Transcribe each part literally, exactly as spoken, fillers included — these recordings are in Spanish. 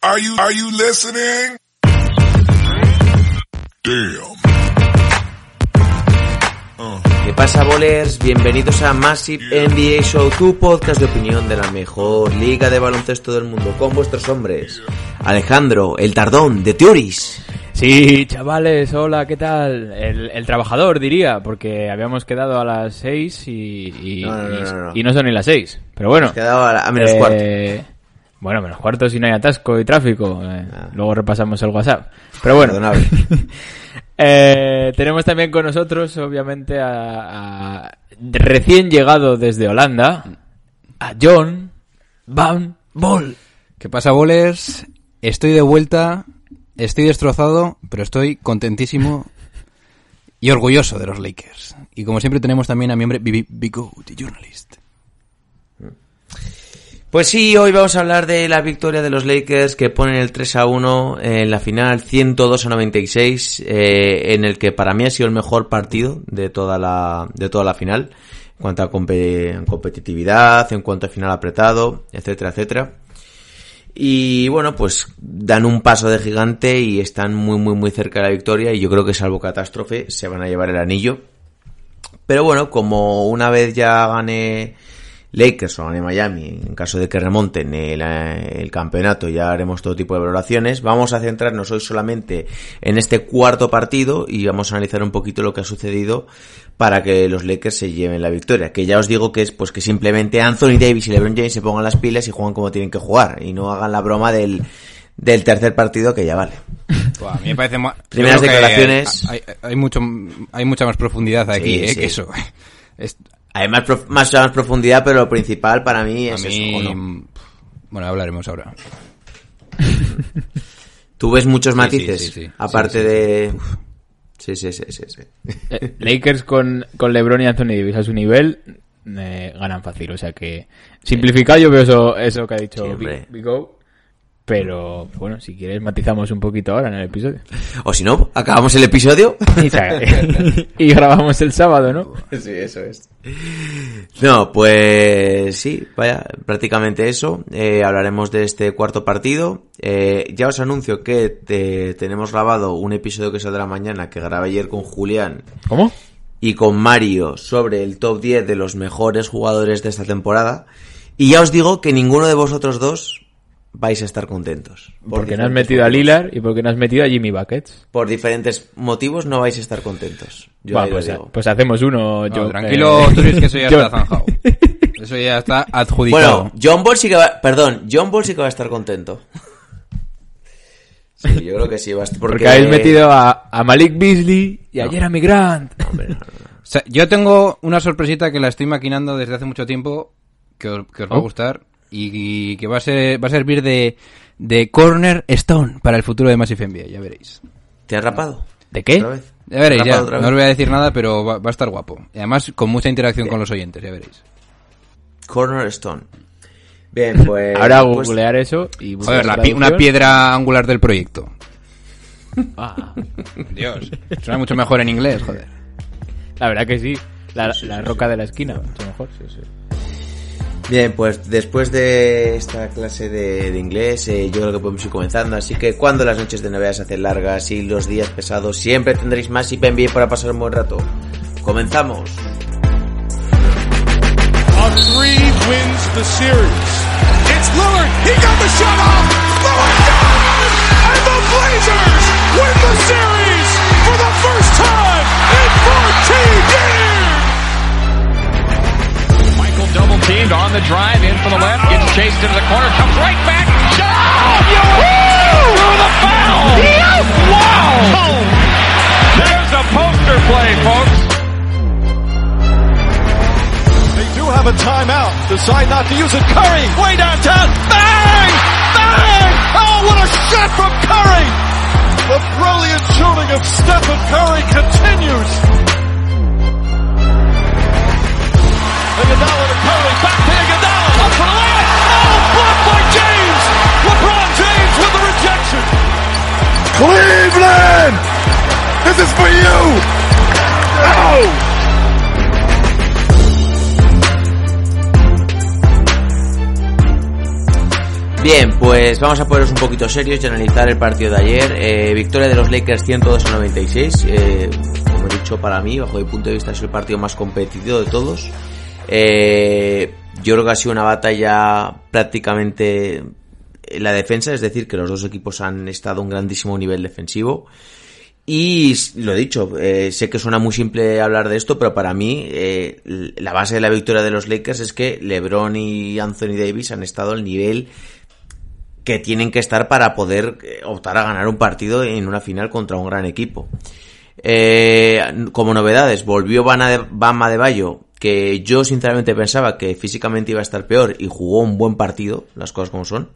Are you, are you listening? Damn. Uh. ¿Qué pasa, bolers? Bienvenidos a Massive N B A Show, tu podcast de opinión de la mejor liga de baloncesto del mundo, con vuestros hombres. Alejandro, el tardón, de Teoris. Sí, chavales, hola, ¿qué tal? El, el trabajador, diría, porque habíamos quedado a las seis y, y, no, no, no, no, no. y, y no son ni las seis. Pero bueno. Hemos quedado a, a menos eh, cuarto. Bueno, menos cuarto si no hay atasco y tráfico. Eh, ah. Luego repasamos el WhatsApp. Pero bueno. eh, tenemos también con nosotros, obviamente, a, a recién llegado desde Holanda, a John Van Bol. ¿Qué pasa, bolers? Estoy de vuelta... Estoy destrozado, pero estoy contentísimo y orgulloso de los Lakers. Y como siempre tenemos también a mi hombre Bigo, the journalist. Pues sí, hoy vamos a hablar de la victoria de los Lakers que ponen el tres a uno en la final, ciento dos a noventa y seis, eh, en el que para mí ha sido el mejor partido de toda la de toda la final, en cuanto a comp- competitividad, en cuanto a final apretado, etcétera, etcétera. Y bueno, pues dan un paso de gigante y están muy muy muy cerca de la victoria, y yo creo que salvo catástrofe se van a llevar el anillo. Pero bueno, como una vez ya gane Lakers o gane Miami, en caso de que remonten el, el campeonato, ya haremos todo tipo de valoraciones. Vamos a centrarnos hoy solamente en este cuarto partido y vamos a analizar un poquito lo que ha sucedido para que los Lakers se lleven la victoria, que ya os digo que es pues que simplemente Anthony Davis y LeBron James se pongan las pilas y juegan como tienen que jugar y no hagan la broma del del tercer partido, que ya vale. Bueno, a mí me parece más... Primeras declaraciones. Hay, hay, hay mucho hay mucha más profundidad aquí, sí, eh, sí. que eso. Es... Hay más, prof, más, más profundidad, pero lo principal para mí es a mí... eso, ¿no? Bueno, hablaremos ahora. ¿Tú ves muchos matices? Sí, sí, sí, sí. Aparte sí, sí, de... sí. Sí, sí, sí, sí, sí. Eh, Lakers con, con LeBron y Anthony Davis a su nivel eh, ganan fácil, o sea que simplificado yo veo eso, eso que ha dicho sí, Big, Big O, pero bueno, si quieres matizamos un poquito ahora en el episodio. O si no, acabamos el episodio y, y grabamos el sábado, ¿no? Sí, eso es. No, pues sí, vaya, prácticamente eso. Eh, hablaremos de este cuarto partido. Eh, ya os anuncio que te, tenemos grabado un episodio que saldrá mañana, que grabé ayer con Julián. ¿Cómo? Y con Mario, sobre el top diez de los mejores jugadores de esta temporada. Y ya os digo que ninguno de vosotros dos vais a estar contentos. Por porque no has metido motivos. A Lillard y porque no has metido a Jimmy Buckets. Por diferentes motivos no vais a estar contentos. Yo Va, pues, pues hacemos uno. No, yo, tranquilo, eh... tú dices que eso ya está zanjado. Eso ya está adjudicado. Bueno, John Ball sí que va... Perdón, John Ball sí que va a estar contento. Sí, yo creo que sí. Va a estar... Porque... porque habéis metido a, a Malik Beasley y no. a Jeremy Grant. No, hombre, no, no, no. O sea, yo tengo una sorpresita que la estoy maquinando desde hace mucho tiempo, que os, que os va oh. a gustar. Y que va a ser va a servir de, de corner stone para el futuro de Massive N B A, ya veréis. ¿Te has rapado? ¿De qué? Ya veréis, ya. No os voy a decir nada, pero va, va a estar guapo. Y además con mucha interacción Bien. con los oyentes, ya veréis. Corner stone. Bien, pues... Ahora googlear pues... eso y... Joder, la pi- una piedra angular del proyecto. Ah. Dios, suena mucho mejor en inglés, joder. La verdad que sí. La, sí, sí, la sí, roca sí. de la esquina, mucho mejor, sí, sí. Bien, pues después de esta clase de, de inglés, eh, yo creo que podemos ir comenzando. Así que cuando las noches de N B A se hacen largas y los días pesados, siempre tendréis más I P N B A para pasar un buen rato. ¡Comenzamos! A three wins the series. It's Lillard. He got the shot off. Lillard got it! And the Blazers win the series for the first time in fourteen years! Double teamed on the drive, in for the left, gets chased into the corner, comes right back, shot! Through the foul! Wow! Oh. There's a poster play, folks. They do have a timeout. Decide not to use it. Curry, way downtown. Bang! Bang! Oh, what a shot from Curry! The brilliant shooting of Stephen Curry continues. Iguodala to Curry, back to Iguodala, up for the layup, oh, blocked by James! LeBron James with the rejection! Cleveland! This is for you! Oh! Bien, pues vamos a ponernos un poquito serios y analizar el partido de ayer. Eh, victoria de los Lakers ciento dos a noventa y seis. Eh, como he dicho, para mí, bajo mi punto de vista, es el partido más competitivo de todos. Eh, yo creo que ha sido una batalla prácticamente en la defensa, es decir, que los dos equipos han estado a un grandísimo nivel defensivo. Y lo he dicho, eh, sé que suena muy simple hablar de esto, pero para mí eh, la base de la victoria de los Lakers es que LeBron y Anthony Davis han estado al nivel que tienen que estar para poder optar a ganar un partido en una final contra un gran equipo. Eh, como novedades, volvió Bam Adebayo, que yo sinceramente pensaba que físicamente iba a estar peor y jugó un buen partido, las cosas como son.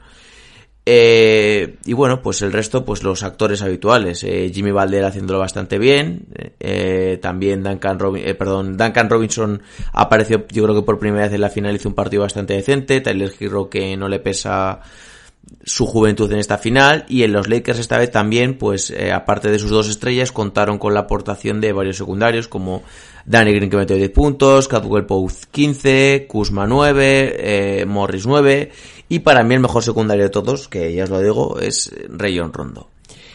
Eh, y bueno, pues el resto, pues los actores habituales, eh, Jimmy Butler haciéndolo bastante bien, eh, también Duncan, Robin, eh, perdón, Duncan Robinson apareció, yo creo que por primera vez en la final hizo un partido bastante decente, Tyler Herro, que no le pesa su juventud en esta final, y en los Lakers esta vez también, pues eh, aparte de sus dos estrellas, contaron con la aportación de varios secundarios como Danny Green, que metió diez puntos, Caldwell Pope quince, Kuzma nueve, eh, Morris nueve, y para mí el mejor secundario de todos, que ya os lo digo, es Rayon Rondo.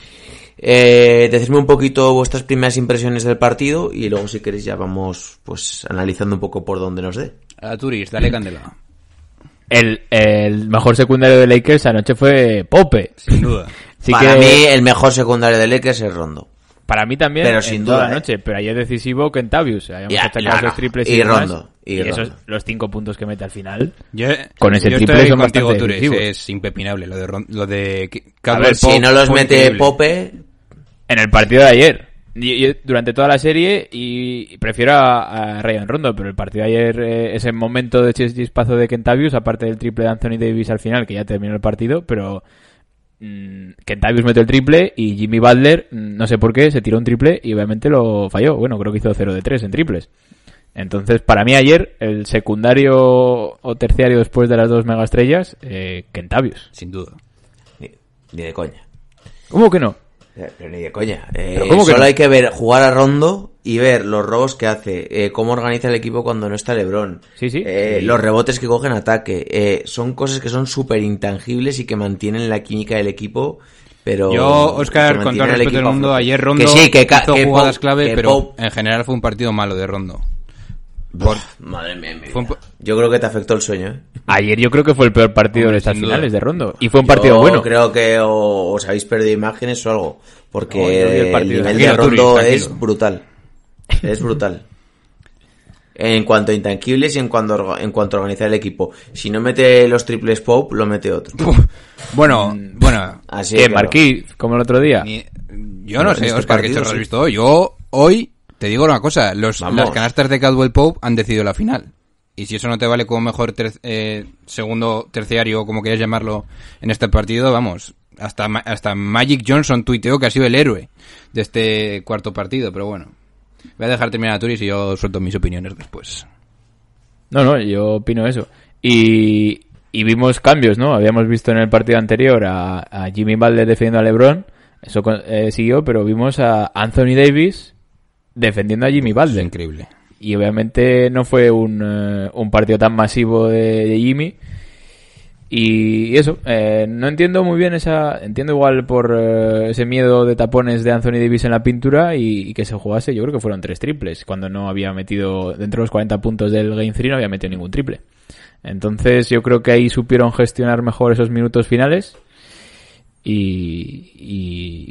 Eh, decidme un poquito vuestras primeras impresiones del partido y luego si queréis ya vamos pues analizando un poco por dónde nos dé. A Turis, dale candela. El, el mejor secundario de Lakers anoche fue Pope. Sin duda. Sí para que... mí el mejor secundario de Lakers es Rondo. Para mí también, pero en sin toda duda, la noche, eh. pero ayer decisivo Kentavius. Habíamos Ya, atacado claro. los triples y, Y demás, Rondo, y y esos, Rondo. los cinco puntos que mete al final. Yo, Con ese yo triple estoy son contigo, bastante Turis, decisivos. es impepinable lo de Ron- lo de A ver, si no los mete Pope, En el partido de ayer, y, y durante toda la serie, y prefiero a, a Rayon Rondo, pero el partido de ayer, eh, ese momento de chispazo de Kentavius, aparte del triple de Anthony Davis al final, que ya terminó el partido, pero mmm, Kentavius metió el triple y Jimmy Butler, mmm, no sé por qué, se tiró un triple y obviamente lo falló. Bueno, creo que hizo cero de tres en triples. Entonces, para mí ayer, el secundario o terciario después de las dos megaestrellas, eh, Kentavius. Sin duda. ni, ni de coña. ¿Cómo que no? Pero ni de coña. Eh, ¿Pero cómo que solo no? hay que ver jugar a Rondo y ver los robos que hace, eh, cómo organiza el equipo cuando no está LeBron. Sí, sí. Eh, Sí. Los rebotes que cogen ataque. Eh, son cosas que son súper intangibles y que mantienen la química del equipo. Pero Yo, Oscar, que con todo mantienen el al respeto del equipo a mundo, flote. ayer Rondo que sí, que ca- hizo que jugadas Pop- clave, que pero Pop- en general fue un partido malo de Rondo. Por... Madre mía, mi Fue un vida. po- Yo creo que te afectó el sueño, ¿eh? Ayer yo creo que fue el peor partido Hombre, de estas sin duda. finales de Rondo. Y fue un partido Yo bueno. creo que o- os habéis perdido imágenes o algo. Porque No, yo vi el el, partido. nivel Tranquilo, de Rondo Turis, tranquilo. es brutal. Es brutal. En cuanto a intangibles y en cuanto a, orga- en cuanto a organizar el equipo. Si no mete los triples Pope, lo mete otro. Bueno, bueno. Así ¿Qué, es, claro. Marquis? Como el otro día. ni- yo no En sé, este Oscar, ¿qué partido, chorro has sí. visto hoy? Yo, hoy, te digo una cosa. Los, Vamos. las canastas de Caldwell Pope han decidido la final. Y si eso no te vale como mejor ter- eh, segundo, terciario, o como quieras llamarlo, en este partido, vamos. Hasta, Ma- hasta Magic Johnson tuiteó que ha sido el héroe de este cuarto partido, pero bueno. Voy a dejar terminar a Turis y yo suelto mis opiniones después. No, no, yo opino eso. Y, y vimos cambios, ¿no? Habíamos visto en el partido anterior a, a Jimmy Butler defendiendo a LeBron. Eso eh, siguió, pero vimos a Anthony Davis defendiendo a Jimmy Es Butler. increíble. Y obviamente no fue un, eh, un partido tan masivo de, de Jimmy. Y eso, eh, no entiendo muy bien esa... Entiendo igual por eh, ese miedo de tapones de Anthony Davis en la pintura y, y que se jugase, yo creo que fueron tres triples, cuando no había metido, dentro de los cuarenta puntos del Game tres no había metido ningún triple. Entonces yo creo que ahí supieron gestionar mejor esos minutos finales y... y...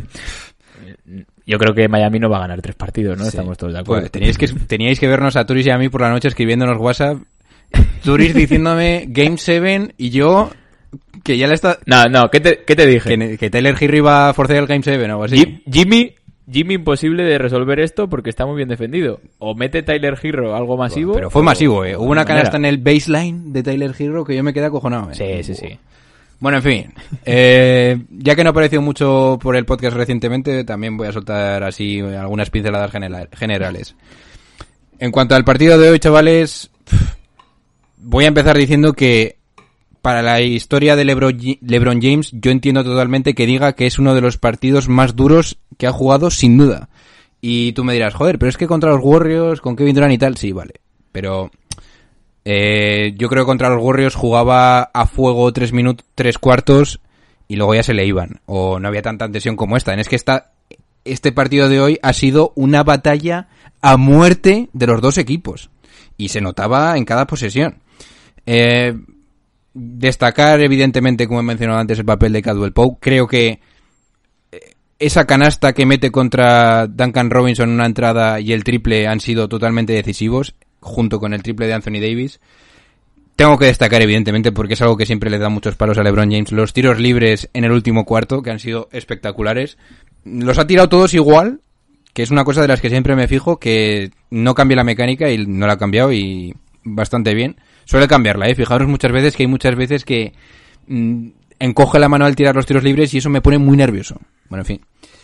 Yo creo que Miami no va a ganar tres partidos, ¿no? Sí. Estamos todos de acuerdo. Pues teníais que, teníais que vernos a Turis y a mí por la noche escribiéndonos WhatsApp. Turis diciéndome Game siete y yo que ya le está... No, no, ¿qué te, qué te dije? Que, que Tyler Herro iba a forzar el Game siete o algo así. Jim- Jimmy, Jimmy imposible de resolver esto porque está muy bien defendido. O mete Tyler Herro algo masivo. Pero fue o- masivo, ¿eh? Hubo una de canasta manera. en el baseline de Tyler Herro que yo me quedé acojonado, ¿eh? Sí, sí, sí. Bueno, en fin. Eh, ya que no ha aparecido mucho por el podcast recientemente, también voy a soltar así algunas pinceladas general- generales. En cuanto al partido de hoy, chavales, voy a empezar diciendo que para la historia de LeBron, LeBron James, yo entiendo totalmente que diga que es uno de los partidos más duros que ha jugado, sin duda. Y tú me dirás, joder, pero es que contra los Warriors, con Kevin Durant y tal, sí, vale. Pero Eh, yo creo que contra los Warriors jugaba a fuego tres minutos, tres cuartos y luego ya se le iban. O no había tanta tensión como esta. Es que esta, este partido de hoy ha sido una batalla a muerte de los dos equipos. Y se notaba en cada posesión. Eh, destacar, evidentemente, como he mencionado antes, el papel de Caldwell Pope. Creo que esa canasta que mete contra Duncan Robinson en una entrada y el triple han sido totalmente decisivos, junto con el triple de Anthony Davis. Tengo que destacar, evidentemente, porque es algo que siempre le da muchos palos a LeBron James, los tiros libres en el último cuarto, que han sido espectaculares. Los ha tirado todos igual, que es una cosa de las que siempre me fijo, que no cambia la mecánica y no la ha cambiado y bastante bien. Suele cambiarla, ¿eh? Fijaros muchas veces que hay muchas veces que mmm, encoge la mano al tirar los tiros libres y eso me pone muy nervioso. Bueno, en fin.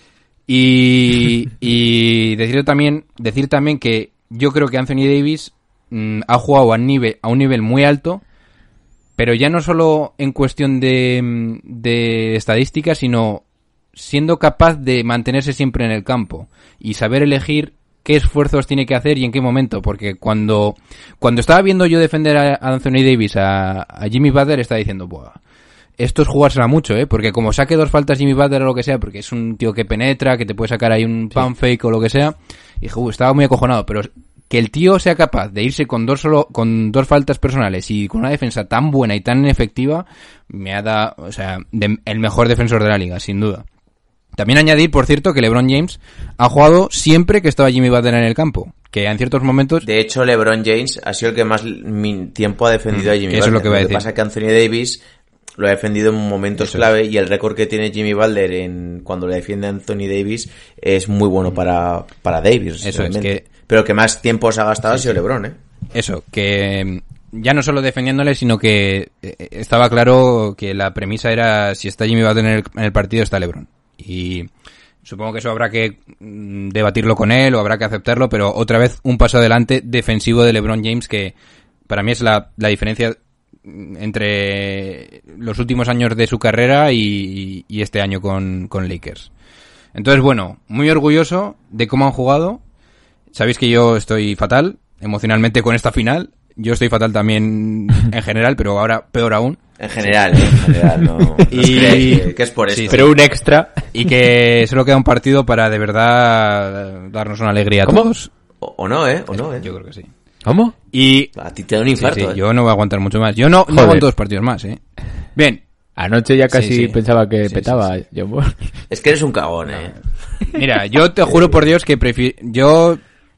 Y, y decir también, decir también que yo creo que Anthony Davis mmm, ha jugado a, nivel, a un nivel muy alto, pero ya no solo en cuestión de, de estadísticas, sino siendo capaz de mantenerse siempre en el campo y saber elegir qué esfuerzos tiene que hacer y en qué momento, porque cuando cuando estaba viendo yo defender a Anthony Davis a, a Jimmy Butler, estaba diciendo, buah, esto es jugársela mucho, ¿eh? Porque como saque dos faltas Jimmy Butler o lo que sea, porque es un tío que penetra, que te puede sacar ahí un pump fake o lo que sea, y dije, uh, estaba muy acojonado, pero que el tío sea capaz de irse con dos solo con dos faltas personales y con una defensa tan buena y tan efectiva, me ha dado, o sea, de, el mejor defensor de la liga, sin duda. También añadir, por cierto, que LeBron James ha jugado siempre que estaba Jimmy Butler en el campo, que en ciertos momentos... De hecho, LeBron James ha sido el que más tiempo ha defendido mm, a Jimmy Butler. Eso es lo que voy a decir. Lo que pasa es que Anthony Davis lo ha defendido en momentos eso clave es. Y el récord que tiene Jimmy Butler en cuando le defiende a Anthony Davis es muy bueno para, para Davis. Eso es que... Pero que más tiempo se ha gastado sí, ha sido sí. LeBron, ¿eh? Eso, que ya no solo defendiéndole, sino que estaba claro que la premisa era si está Jimmy Butler en el, en el partido, está LeBron. Y supongo que eso habrá que debatirlo con él o habrá que aceptarlo, pero otra vez un paso adelante defensivo de LeBron James, que para mí es la, la diferencia entre los últimos años de su carrera y, y este año con, con Lakers. Entonces, bueno, muy orgulloso de cómo han jugado. Sabéis que yo estoy fatal emocionalmente con esta final. Yo estoy fatal también en general, pero ahora peor aún. En general, ¿eh? En general, no. Y que, que es por sí, esto. Pero un extra. Y que solo queda un partido para de verdad darnos una alegría a ¿Cómo? todos. O, o no, ¿eh? O no, ¿eh? Yo creo que sí. ¿Cómo? Y a ti te da un infarto, sí, sí, ¿eh? yo no voy a aguantar mucho más. Yo no, no aguanto dos partidos más, ¿eh? Bien. Anoche ya casi sí, sí. pensaba que sí, petaba. sí, sí. Yo... Es que eres un cagón, ¿eh? Mira, yo te juro por Dios que prefiero... Yo...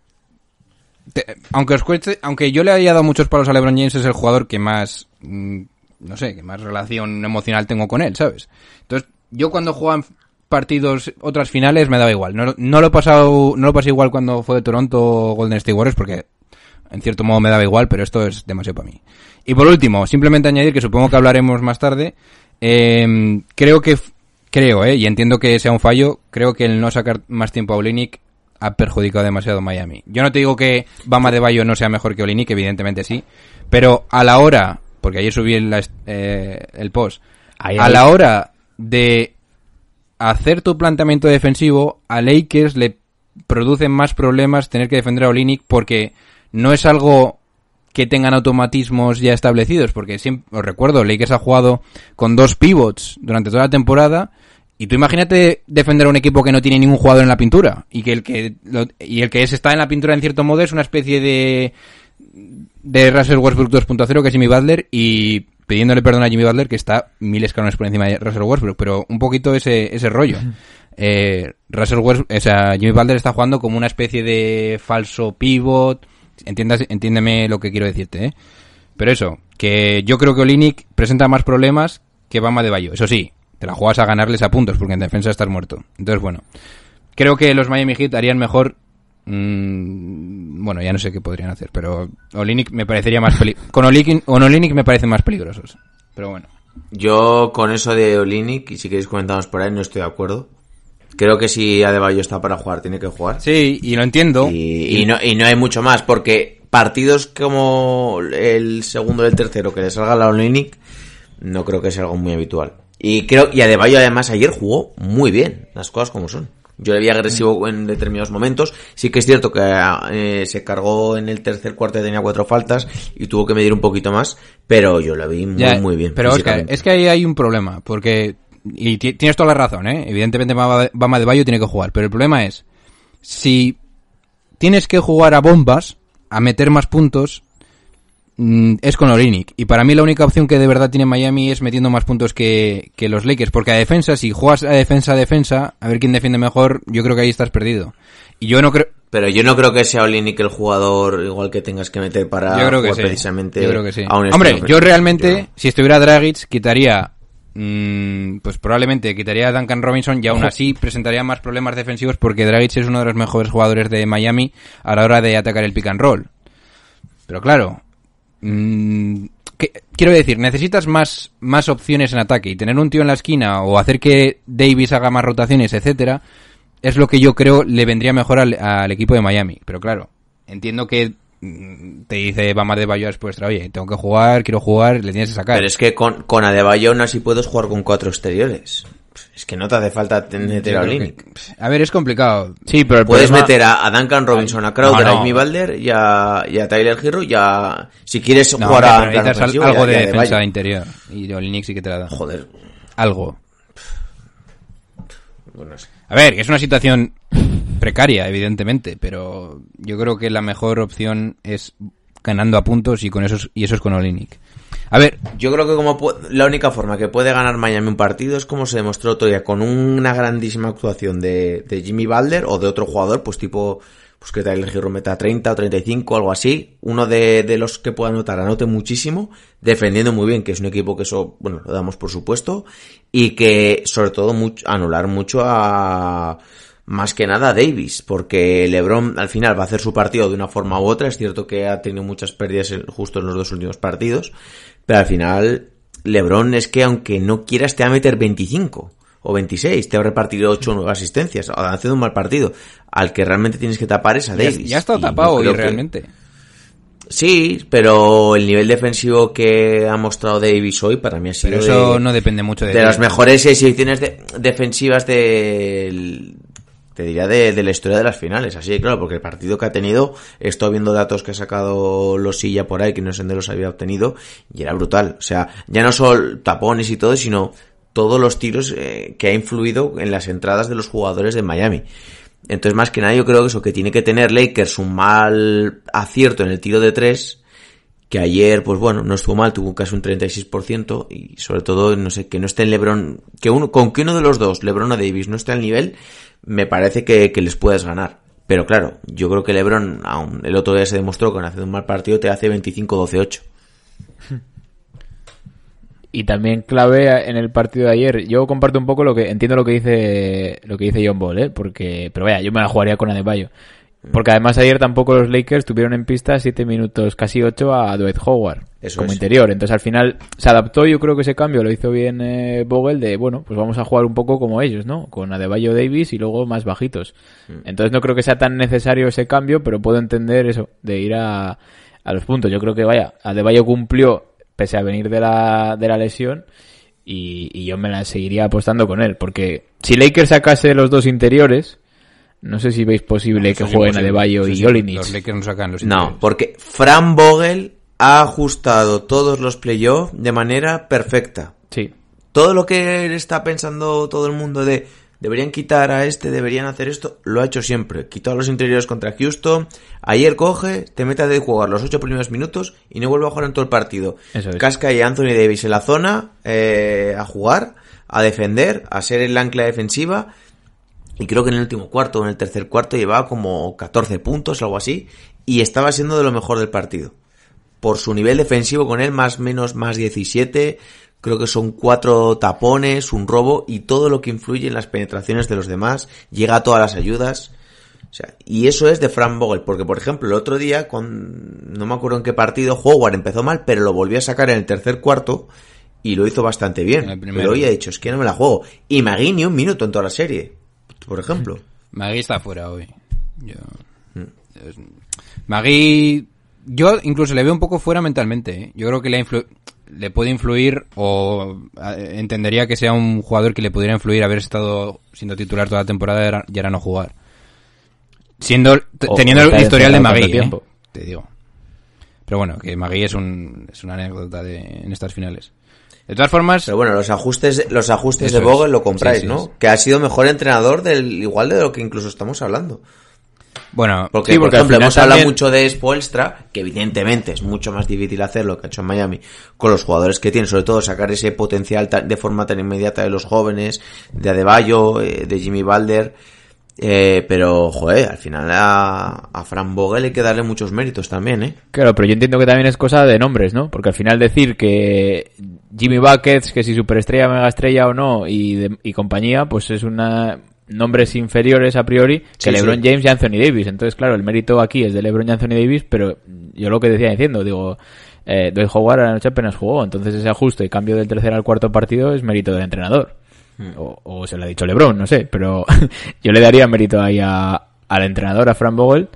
Te, aunque os cueste, aunque yo le haya dado muchos palos a LeBron James, es el jugador que más, mmm, no sé, que más relación emocional tengo con él, ¿sabes? Entonces, yo cuando juegan partidos, otras finales, me daba igual. No, no lo he pasado, no lo pasé igual cuando fue de Toronto o Golden State Warriors, porque en cierto modo me daba igual, pero esto es demasiado para mí. Y por último, simplemente añadir, que supongo que hablaremos más tarde, eh, creo que, creo, eh, y entiendo que sea un fallo, creo que el no sacar más tiempo a Olynyk ha perjudicado demasiado a Miami. Yo no te digo que Bam Adebayo no sea mejor que Olynyk, evidentemente sí, pero a la hora, porque ayer subí el, eh, el post, ahí, a ahí. la hora de hacer tu planteamiento defensivo, a Lakers le producen más problemas tener que defender a Olynyk, porque no es algo que tengan automatismos ya establecidos, porque siempre, os recuerdo, Lakers ha jugado con dos pivots durante toda la temporada. Y tú imagínate defender a un equipo que no tiene ningún jugador en la pintura y que el que lo, y el que es está en la pintura en cierto modo es una especie de de Russell Westbrook dos punto cero, que es Jimmy Butler, y pidiéndole perdón a Jimmy Butler, que está mil escalones por encima de Russell Westbrook, pero un poquito ese ese rollo. Eh, Russell Westbrook, o sea, Jimmy Butler está jugando como una especie de falso pivot. Entiendas, entiéndeme lo que quiero decirte, ¿eh? Pero eso, que yo creo que Olynyk presenta más problemas que Bam Adebayo. Eso sí, te la juegas a ganarles a puntos, porque en defensa estás muerto. Entonces, bueno, creo que los Miami Heat harían mejor. Mmm, bueno, ya no sé qué podrían hacer, pero Olynyk me parecería más peli- con Olynyk, con Olynyk me parecen más peligrosos. Pero bueno. Yo con eso de Olynyk, y si queréis comentamos por ahí, no estoy de acuerdo. Creo que si Adebayo está para jugar, tiene que jugar. Sí, y lo entiendo. Y, y, no, y no hay mucho más, porque partidos como el segundo y el tercero que le salga la Olynyk, no creo que sea algo muy habitual. Y creo y Adebayo además ayer jugó muy bien, las cosas como son. Yo le vi agresivo en determinados momentos. Sí que es cierto que eh, se cargó en el tercer cuarto, tenía cuatro faltas y tuvo que medir un poquito más, pero yo la vi muy, ya, muy bien. Pero Oscar, es que ahí hay un problema, porque, y t- tienes toda la razón, ¿eh? Evidentemente Bam Adebayo tiene que jugar, pero el problema es, si tienes que jugar a bombas, a meter más puntos, es con Olynyk, y para mí la única opción que de verdad tiene Miami es metiendo más puntos que, que los Lakers, porque a defensa, si juegas a defensa a defensa, a ver quién defiende mejor, yo creo que ahí estás perdido. Y yo no creo... Pero yo no creo que sea Olynyk el jugador igual que tengas que meter para yo creo que jugar sí. precisamente yo creo que sí. a un Hombre, yo realmente, yo no. si estuviera Dragic, quitaría... Mmm, pues probablemente quitaría a Duncan Robinson y aún así presentaría más problemas defensivos porque Dragic es uno de los mejores jugadores de Miami a la hora de atacar el pick and roll. Pero claro... ¿Qué, quiero decir, necesitas más, más opciones en ataque y tener un tío en la esquina o hacer que Davis haga más rotaciones, etcétera, es lo que yo creo le vendría mejor al, al equipo de Miami. Pero claro, entiendo que te dice Bam Adebayo después, oye, tengo que jugar, quiero jugar, le tienes que sacar. Pero es que con, con Adebayo aún así puedes jugar con cuatro exteriores. Es que no te hace falta meter a Olynyk. A ver, es complicado. Sí, pero el puedes problema... meter a, a Duncan Robinson, a Crowder, no, no. a Jimmy Butler y a, y a Tyler Hero y a... Si quieres no, jugar no, a... necesitas ofensivo, algo y a, de y a defensa Adebayo. interior. Y Olynyk sí que te la da. Joder. Algo. Bueno, sí. A ver, que es una situación precaria, evidentemente, pero yo creo que la mejor opción es ganando a puntos y con esos y eso es con Olynyk. A ver, yo creo que como pu- la única forma que puede ganar Miami un partido es como se demostró otro día con una grandísima actuación de, de Jimmy Butler o de otro jugador, pues tipo, pues que Tyler Hero meta treinta o treinta y cinco, algo así. Uno de, de los que pueda anotar, anote muchísimo, defendiendo muy bien, que es un equipo que eso, bueno, lo damos por supuesto, y que sobre todo mucho, anular mucho a... más que nada a Davis, porque LeBron al final va a hacer su partido de una forma u otra. Es cierto que ha tenido muchas pérdidas justo en los dos últimos partidos, pero al final LeBron es que aunque no quieras te va a meter veinticinco o veintiséis, te va a repartir ocho o nueve asistencias, haciendo un mal partido. Al que realmente tienes que tapar es a Davis. Ya, ya ha estado tapado hoy, que... realmente. Sí, pero el nivel defensivo que ha mostrado Davis hoy para mí ha sido pero eso de, no depende mucho de de él. las mejores exhibiciones de, defensivas del... te diría de, de la historia de las finales, así que claro, porque el partido que ha tenido, he estado viendo datos que ha sacado Losilla por ahí, que no sé dónde los había obtenido, y era brutal. O sea, ya no solo tapones y todo, sino todos los tiros eh, que ha influido en las entradas de los jugadores de Miami. Entonces, más que nada, yo creo que eso, que tiene que tener Lakers un mal acierto en el tiro de tres, que ayer, pues bueno, no estuvo mal, tuvo casi un treinta y seis por ciento, y sobre todo, no sé, que no esté en LeBron, que uno, con que uno de los dos, LeBron o Davis, no esté al nivel, me parece que, que les puedes ganar. Pero claro, yo creo que LeBron, aún el otro día se demostró que haciendo un mal partido te hace veinticinco doce ocho. Y también clave en el partido de ayer, yo comparto un poco lo que entiendo lo que dice lo que dice John Ball, ¿eh? Porque, pero vaya, yo me la jugaría con Adebayo. Porque además ayer tampoco los Lakers tuvieron en pista siete minutos, casi ocho a Dwight Howard Eso como es. interior. Entonces al final se adaptó, yo creo que ese cambio lo hizo bien eh, Vogel de, bueno, pues vamos a jugar un poco como ellos, ¿no? Con Adebayo, Davis y luego más bajitos. Entonces no creo que sea tan necesario ese cambio, pero puedo entender eso, de ir a, a los puntos. Yo creo que, vaya, Adebayo cumplió pese a venir de la, de la lesión y, y yo me la seguiría apostando con él. Porque si Lakers sacase los dos interiores... No sé si veis posible No, que es jueguen imposible. Adebayo Sí, y sí, Olynyk. Los Lakers no sacan los No, interiores. porque Fran Vogel ha ajustado todos los playoffs de manera perfecta. Sí. Todo lo que está pensando todo el mundo de deberían quitar a este, deberían hacer esto, lo ha hecho siempre. Quitó a los interiores contra Houston. Ayer coge, te mete a jugar los ocho primeros minutos y no vuelve a jugar en todo el partido. Eso es. Casca y Anthony Davis en la zona eh, a jugar, a defender, a ser el ancla defensiva. Y creo que en el último cuarto o en el tercer cuarto llevaba como catorce puntos, algo así, y estaba siendo de lo mejor del partido. Por su nivel defensivo con él, más menos más diecisiete, creo que son cuatro tapones, un robo y todo lo que influye en las penetraciones de los demás, llega a todas las ayudas. O sea, y eso es de Fran Vogel, porque por ejemplo el otro día, con, no me acuerdo en qué partido, Howard empezó mal, pero lo volvió a sacar en el tercer cuarto y lo hizo bastante bien. Pero hoy ha dicho, es que no me la juego. Y Magui ni un minuto en toda la serie, por ejemplo. Magui está fuera hoy. Yo... Magui... Yo incluso le veo un poco fuera mentalmente, ¿eh? Yo creo que le ha influ... le puede influir, o eh, entendería que sea un jugador que le pudiera influir haber estado siendo titular toda la temporada y ahora, y ahora no jugar. Siendo t- O teniendo el historial de Magui, Magui, ¿eh? Te digo. Pero bueno, que Magui es un es una anécdota de, en estas finales. De todas formas... Pero bueno, los ajustes los ajustes de Eso Vogel es. lo compráis, Sí, sí, ¿no? sí. Que ha sido mejor entrenador del igual de lo que incluso estamos hablando. Bueno, Porque, Sí, porque por al ejemplo, final hemos hablado también- mucho de Spoelstra, que evidentemente es mucho más difícil hacer lo que ha hecho en Miami con los jugadores que tiene, sobre todo sacar ese potencial tan- de forma tan inmediata de los jóvenes, de Adebayo, eh, de Jimmy Butler, eh, pero, joder, al final a, a Frank Vogel hay que darle muchos méritos también, ¿eh? Claro, pero yo entiendo que también es cosa de nombres, ¿no? Porque al final decir que Jimmy Buckets, que si superestrella, mega estrella o no, y, de- y compañía, pues es una... nombres inferiores a priori que Sí, LeBron sí. James y Anthony Davis. Entonces, claro, el mérito aquí es de LeBron y Anthony Davis, pero yo lo que decía diciendo, digo, eh, Dwight Howard a la noche apenas jugó, entonces ese ajuste y cambio del tercer al cuarto partido es mérito del entrenador. O, o se lo ha dicho LeBron, no sé, pero yo le daría mérito ahí a, al entrenador, a Frank Vogel,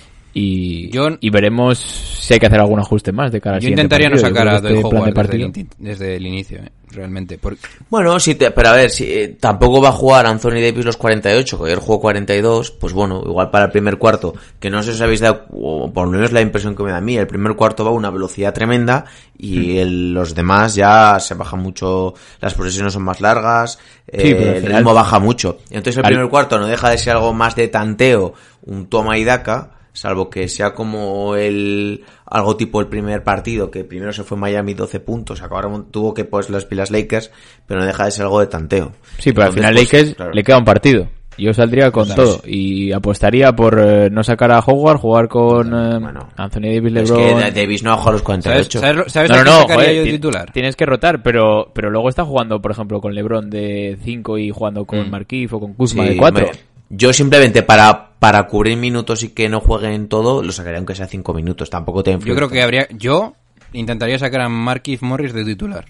y, Yo- y veremos si hay que hacer algún ajuste más de cara al yo siguiente intentaría no partido. Yo sacar creo a que este Dwight plan de Howard desde el, partido- inti- desde el inicio, eh, realmente. Porque, Bueno, sí, te- pero a ver, si eh, tampoco va a jugar Anthony Davis los cuarenta y ocho, que ayer jugó cuarenta y dos, pues bueno, igual para el primer cuarto, que no sé si os habéis dado, o por lo menos la impresión que me da a mí, el primer cuarto va a una velocidad tremenda y el- los demás ya se bajan mucho, las posesiones son más largas, eh, Sí, pero al el final- ritmo baja mucho. Entonces el Al- primer cuarto no deja de ser algo más de tanteo, un toma y daca, salvo que sea como el algo tipo el primer partido, que primero se fue Miami doce puntos, acabaron, tuvo que pues las pilas Lakers, pero no deja de ser algo de tanteo. Sí, pero al Entonces, final pues, Lakers claro. le queda un partido. Yo saldría con Claro, todo y apostaría por eh, no sacar a Howard, jugar con eh, Bueno. Anthony Davis, Es LeBron. que Davis no ha jugado los cuarenta y ¿sabes, ocho. sabes, lo- sabes No, a no, quién no, sacaría joder, yo de ti- titular? tienes que rotar, pero pero luego está jugando, por ejemplo, con LeBron de cinco y jugando con Mm. Markieff o con Kuzma Sí, de cuatro. hombre, yo simplemente para, para cubrir minutos y que no jueguen todo, lo sacaría aunque sea cinco minutos. Tampoco te Yo influye. creo que habría... Yo intentaría sacar a Markieff Morris de titular.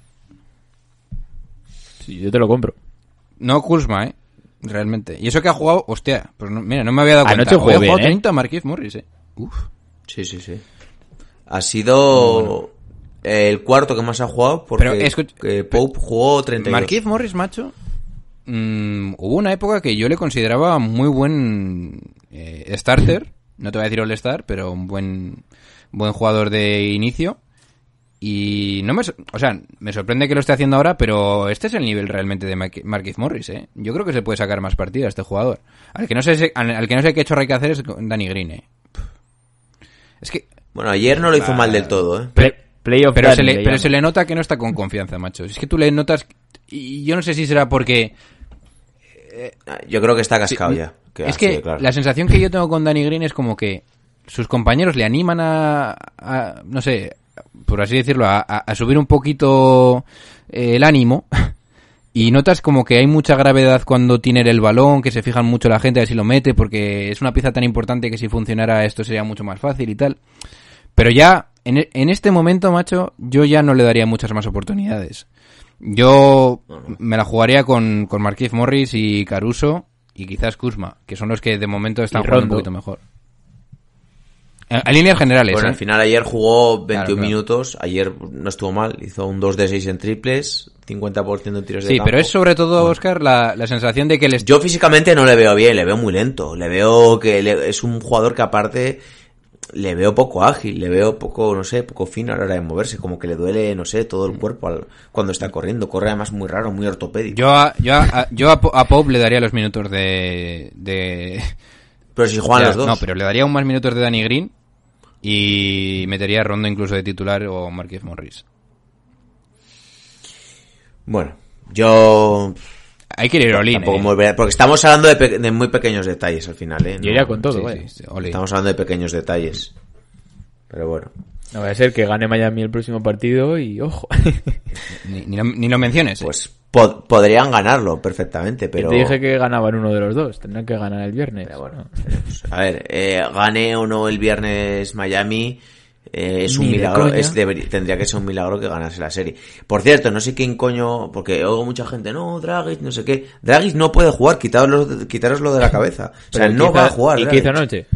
Sí, yo te lo compro. No Kuzma, ¿eh? Realmente. Y eso que ha jugado... Hostia, pues no, mira, no me había dado Anoche cuenta. jugó Hoy ha bien, jugado ¿eh? treinta Markieff Morris, ¿eh? Uf. Sí, sí, sí. Ha sido el cuarto que más ha jugado porque Pero, escucha- que Pope jugó treinta y dos. Markieff Morris, macho... mm, hubo una época que yo le consideraba muy buen eh, starter. No te voy a decir All-Star, pero un buen, buen jugador de inicio. Y no me, so- o sea, me sorprende que lo esté haciendo ahora, pero este es el nivel realmente de Marque- Markieff Morris, ¿eh? Yo creo que se puede sacar más partido a este jugador. Al que no sé, al, al que no sé qué chorro hay que hacer es con Danny Green, ¿eh? Es que, Bueno, ayer no lo hizo mal del todo, ¿eh? Play- Playoff pero Danny se le, le pero llaman. se le nota que no está con confianza, macho. Es que tú le notas, y yo no sé si será porque Yo creo que está cascado Sí, ya. es así que de claro. la sensación que yo tengo con Danny Green es como que sus compañeros le animan a, a, no sé, por así decirlo, a, a- a subir un poquito eh, el ánimo y notas como que hay mucha gravedad cuando tiene el balón, que se fijan mucho la gente a ver si lo mete porque es una pieza tan importante que si funcionara esto sería mucho más fácil y tal. Pero ya, en, e- en este momento, macho, yo ya no le daría muchas más oportunidades. Yo me la jugaría con, con Markieff Morris y Caruso y quizás Kuzma, que son los que de momento están Y jugando un Rondo. poquito mejor. En, en líneas generales, Bueno, ¿eh? al final ayer jugó veintiún Claro, claro. minutos, ayer no estuvo mal, hizo un dos de seis en triples, cincuenta por ciento en tiros de Sí, campo. pero es sobre todo, Oscar, la, la sensación de que el... est- Yo físicamente no le veo bien, le veo muy lento, le veo que le- es un jugador que aparte le veo poco ágil, le veo poco, no sé, poco fino a la hora de moverse, como que le duele, no sé, todo el cuerpo al- cuando está corriendo, corre además muy raro, muy ortopédico. Yo, a, yo, a, a- yo a, Po- a Pope le daría los minutos de... de... Pero si juegan Ya, los dos. No, pero le daría aún más minutos de Danny Green y metería a Rondo incluso de titular o Markieff Morris. Bueno, yo Hay que ir all-in, tampoco eh. me volveré- porque estamos hablando de, pe- de muy pequeños detalles al final, ¿eh? Yo No- iría con todo, Sí, vaya. sí, sí, all-in. Estamos hablando de pequeños detalles. Pero bueno. No vaya a ser que gane Miami el próximo partido y ojo. Ni, ni lo, ni lo menciones, eh. Pues po- podrían ganarlo perfectamente, pero... Te dije que ganaban uno de los dos. Tendrán que ganar el viernes. Pero bueno, a ver, eh, gane o no el viernes Miami, eh, es un Ni de milagro, coña. es, debería- tendría que ser un milagro que ganase la serie. Por cierto, no sé quién coño, porque oigo mucha gente, no, Dragic, no sé qué. Dragic no puede jugar, quitároslo, quitároslo de la cabeza. O sea, Pero no ¿qué va a hizo- jugar. ¿Y qué Dragic. hizo anoche?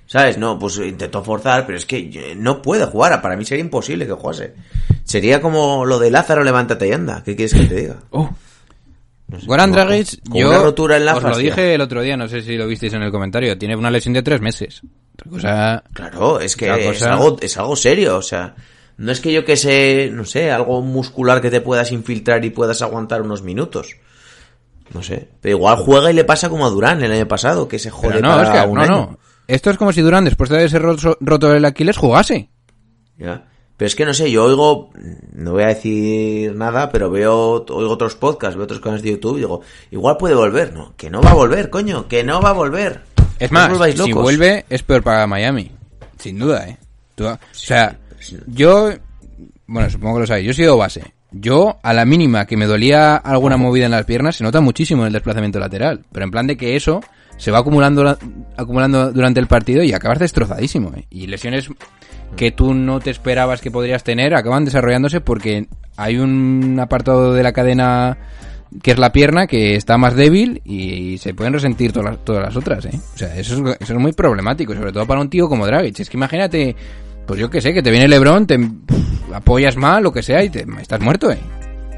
¿Sabes? No, pues intentó forzar, pero es que no puede jugar. Para mí sería imposible que jugase. Sería como lo de Lázaro, levántate y anda. ¿Qué quieres que te diga? Oh. No sé, Goran como- Dragic, como yo una rotura en la os lo fascia. dije el otro día, no sé si lo visteis en el comentario, tiene una lesión de tres meses. Otra cosa... Claro, es que Otra es cosa- algo, es algo serio, o sea, no es que yo que sé, no sé, algo muscular que te puedas infiltrar y puedas aguantar unos minutos. No sé, pero igual juega y le pasa como a Durán el año pasado, que se jode Pero no, para es que, un no, año. no. Esto es como si Durán, después de haberse roto, roto el Aquiles, jugase. Ya. Pero es que no sé, yo oigo, no voy a decir nada, pero veo, oigo otros podcasts, veo otros canales de YouTube y digo, igual puede volver, no, que no va a volver, coño, que no va a volver. Es No os más, volváis si locos. vuelve, es peor para Miami. Sin duda, ¿eh? Tú- o sea, sí. yo... Bueno, supongo que lo sabéis. Yo he sido base. Yo, a la mínima que me dolía alguna movida en las piernas, se nota muchísimo en el desplazamiento lateral. Pero en plan de que eso se va acumulando la- acumulando durante el partido y acabas destrozadísimo, ¿eh? Y lesiones que tú no te esperabas que podrías tener acaban desarrollándose porque hay un apartado de la cadena que es la pierna que está más débil y se pueden resentir todas las, todas las otras, ¿eh? O sea, eso es, eso es muy problemático, sobre todo para un tío como Dragic. Es que imagínate, pues yo que sé, que te viene LeBron, te pff, apoyas mal, lo que sea, y te, estás muerto, ¿eh?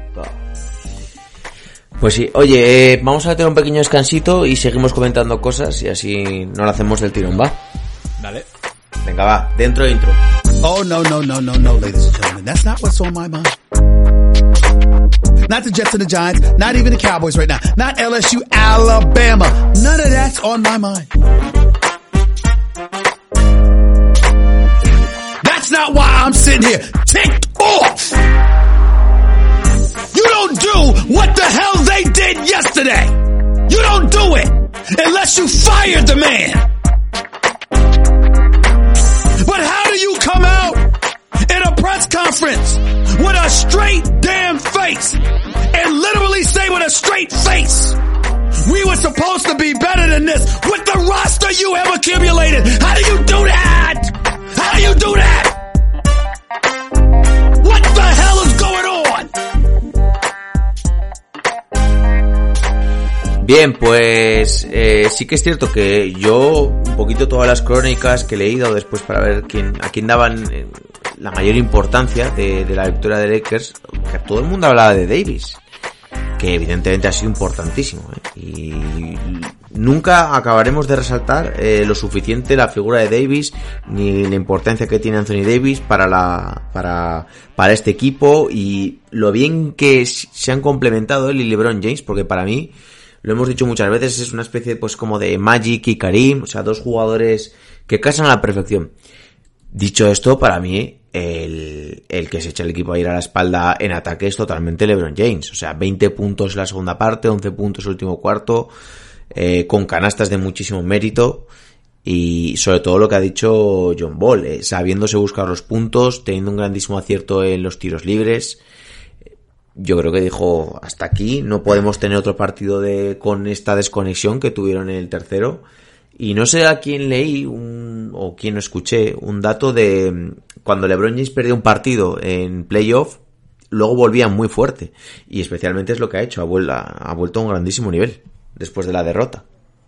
Pues sí, oye, eh, vamos a tener un pequeño descansito y seguimos comentando cosas y así no lo hacemos del tirón, ¿va? Dale. Venga, va, dentro intro. Oh, no, no, no, no, no, ladies and gentlemen. That's not what's on my mind. Not the Jets and the Giants, not even the Cowboys right now, not L S U, Alabama. None of that's on my mind. That's not why I'm sitting here ticked off. You don't do what the hell they did yesterday. You don't do it unless you fired the man. But how do you come out in a press conference with a straight damn face and literally say with a straight face, we were supposed to be better than this with the roster you have accumulated? How do you do that? How do you do that? What the hell is going on? Bien, pues eh, sí que es cierto que yo, un poquito todas las crónicas que he leído después para ver quién, a quién daban eh, la mayor importancia de, de la victoria de Lakers, que todo el mundo hablaba de Davis, que evidentemente ha sido importantísimo, ¿eh? Y nunca acabaremos de resaltar eh, lo suficiente la figura de Davis ni la importancia que tiene Anthony Davis para la para para este equipo y lo bien que se han complementado él y LeBron James, porque para mí, lo hemos dicho muchas veces, es una especie pues como de Magic y Karim, o sea, dos jugadores que casan a la perfección. Dicho esto, para mí, el, el que se echa el equipo a ir a la espalda en ataque es totalmente LeBron James. O sea, veinte puntos en la segunda parte, once puntos en el último cuarto, eh, con canastas de muchísimo mérito. Y sobre todo lo que ha dicho John Ball, eh, sabiéndose buscar los puntos, teniendo un grandísimo acierto en los tiros libres. Yo creo que dijo, hasta aquí, no podemos tener otro partido de con esta desconexión que tuvieron en el tercero. Y no sé a quién leí un, o quién no escuché un dato de cuando LeBron James perdió un partido en playoff, luego volvía muy fuerte. Y especialmente es lo que ha hecho, ha vuelto, ha vuelto a un grandísimo nivel después de la derrota.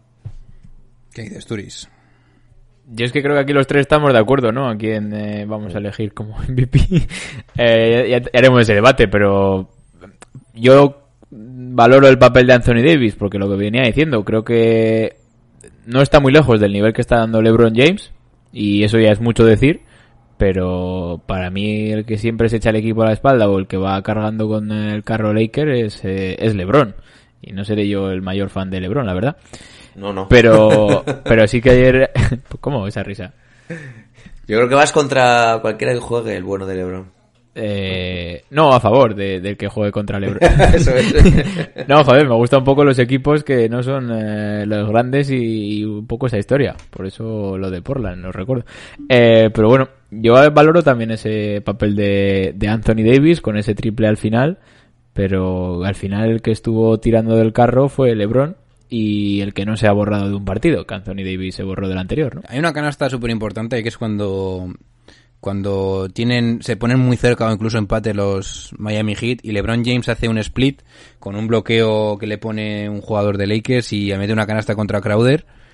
¿Qué dices, Turis? Yo es que creo que aquí los tres estamos de acuerdo, ¿no? A quién eh, vamos a elegir como M V P. eh, ya, ya haremos ese debate, pero yo valoro el papel de Anthony Davis, porque lo que venía diciendo, creo que no está muy lejos del nivel que está dando LeBron James, y eso ya es mucho decir, pero para mí el que siempre se echa el equipo a la espalda o el que va cargando con el carro Laker es, eh, es LeBron, y no seré yo el mayor fan de LeBron, la verdad. No, no. Pero, pero sí que ayer... ¿Cómo esa risa? Yo creo que vas contra cualquiera que juegue el bueno de LeBron. Eh, no, a favor de, del que juegue contra LeBron. Eso es. No, joder, me gustan un poco los equipos que no son eh, los grandes y, y un poco esa historia. Por eso lo de Portland, lo recuerdo. Eh, pero bueno, yo valoro también ese papel de, de Anthony Davis con ese triple al final. Pero al final el que estuvo tirando del carro fue LeBron. Y el que no se ha borrado de un partido, que Anthony Davis se borró del anterior, ¿no? Hay una canasta súper importante que es cuando cuando tienen se ponen muy cerca o incluso empate los Miami Heat y LeBron James hace un split con un bloqueo que le pone un jugador de Lakers y mete una canasta contra Crowder.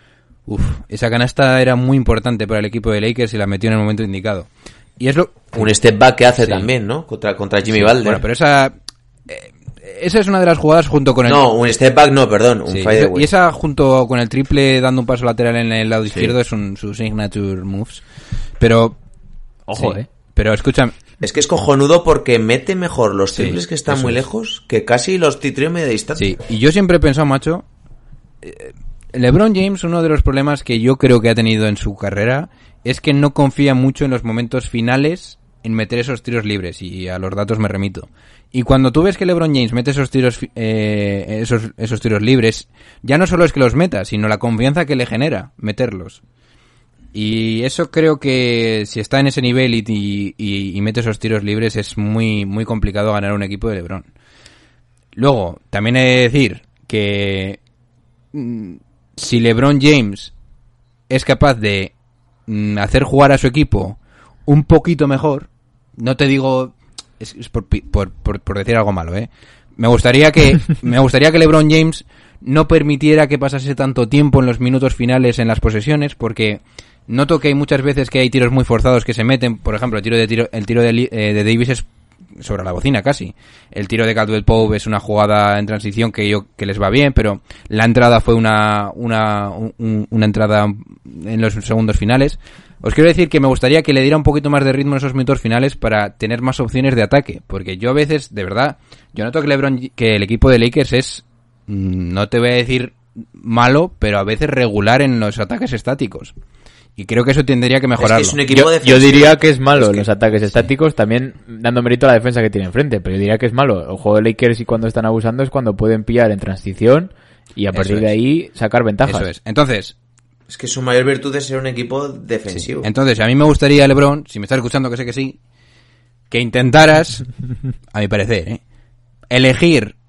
Uf, esa canasta era muy importante para el equipo de Lakers y la metió en el momento indicado. Y es lo... Un step back que hace sí. también, ¿no? Contra, contra Jimmy sí, Butler. Bueno, pero esa... Eh, esa es una de las jugadas junto con el... No, un step back no, perdón, un sí, fadeaway. Y esa junto con el triple dando un paso lateral en el lado sí. izquierdo es un, su signature moves. Pero... Ojo, sí, eh. Pero escúchame... Es que es cojonudo porque mete mejor los triples sí, que están muy es. lejos que casi los tiros media distancia. Sí, y yo siempre he pensado, macho, eh, LeBron James, uno de los problemas que yo creo que ha tenido en su carrera es que no confía mucho en los momentos finales en meter esos tiros libres, y a los datos me remito. Y cuando tú ves que LeBron James mete esos tiros eh, esos, esos tiros libres, ya no solo es que los meta, sino la confianza que le genera meterlos. Y eso creo que si está en ese nivel y, y, y mete esos tiros libres es muy muy complicado ganar un equipo de LeBron. Luego, también he de decir que mmm, si LeBron James es capaz de mmm, hacer jugar a su equipo un poquito mejor, no te digo, es, es por, por, por, por decir algo malo, ¿eh? Me gustaría que me gustaría que LeBron James no permitiera que pasase tanto tiempo en los minutos finales en las posesiones, porque noto que hay muchas veces que hay tiros muy forzados que se meten. Por ejemplo, el tiro de tiro, el tiro de, eh, de Davis es sobre la bocina casi. El tiro de Caldwell Pope es una jugada en transición que yo que les va bien, pero la entrada fue una una un, una entrada en los segundos finales. Os quiero decir que me gustaría que le diera un poquito más de ritmo en esos minutos finales para tener más opciones de ataque, porque yo a veces, de verdad, yo noto que LeBron, que el equipo de Lakers es, no te voy a decir malo, pero a veces regular en los ataques estáticos. Y creo que eso tendría que mejorarlo. Es que es un equipo yo, defensivo. yo diría que es malo Es que... los ataques estáticos, también dando mérito a la defensa que tiene enfrente, pero yo diría que es malo. El juego de Lakers y cuando están abusando es cuando pueden pillar en transición y a partir de ahí sacar ventajas. Eso es. Entonces... Es que su mayor virtud es ser un equipo defensivo. Sí. Entonces, a mí me gustaría, LeBron, si me estás escuchando, que sé que sí, que intentaras, a mi parecer, ¿eh? elegir,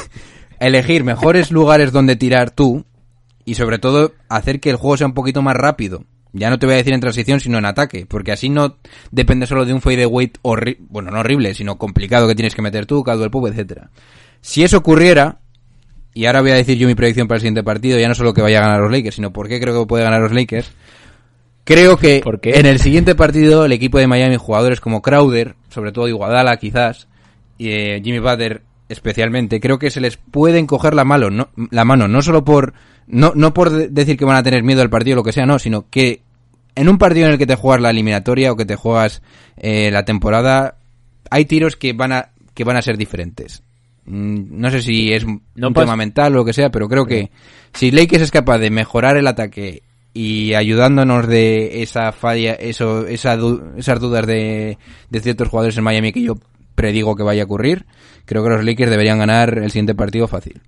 elegir mejores lugares donde tirar tú y sobre todo hacer que el juego sea un poquito más rápido. Ya no te voy a decir en transición, sino en ataque, porque así no depende solo de un fadeaway horrible, bueno, no horrible, sino complicado que tienes que meter tú, Caldwell Pope, etcétera. Si eso ocurriera, y ahora voy a decir yo mi predicción para el siguiente partido, ya no solo que vaya a ganar los Lakers, sino por qué creo que puede ganar los Lakers. Creo que en el siguiente partido el equipo de Miami, jugadores como Crowder, sobre todo Iguodala quizás, y eh, Jimmy Butler especialmente, creo que se les puede encoger la mano, no, la mano, no solo por no no por de- decir que van a tener miedo al partido o lo que sea, no, sino que en un partido en el que te juegas la eliminatoria o que te juegas eh, la temporada, hay tiros que van a que van a ser diferentes. Mm, no sé si es No un pas- tema mental o lo que sea, pero creo que si Lakers es capaz de mejorar el ataque y ayudándonos de esa falla, eso, esa du- esas dudas de, de ciertos jugadores en Miami que yo predigo que vaya a ocurrir, creo que los Lakers deberían ganar el siguiente partido fácil.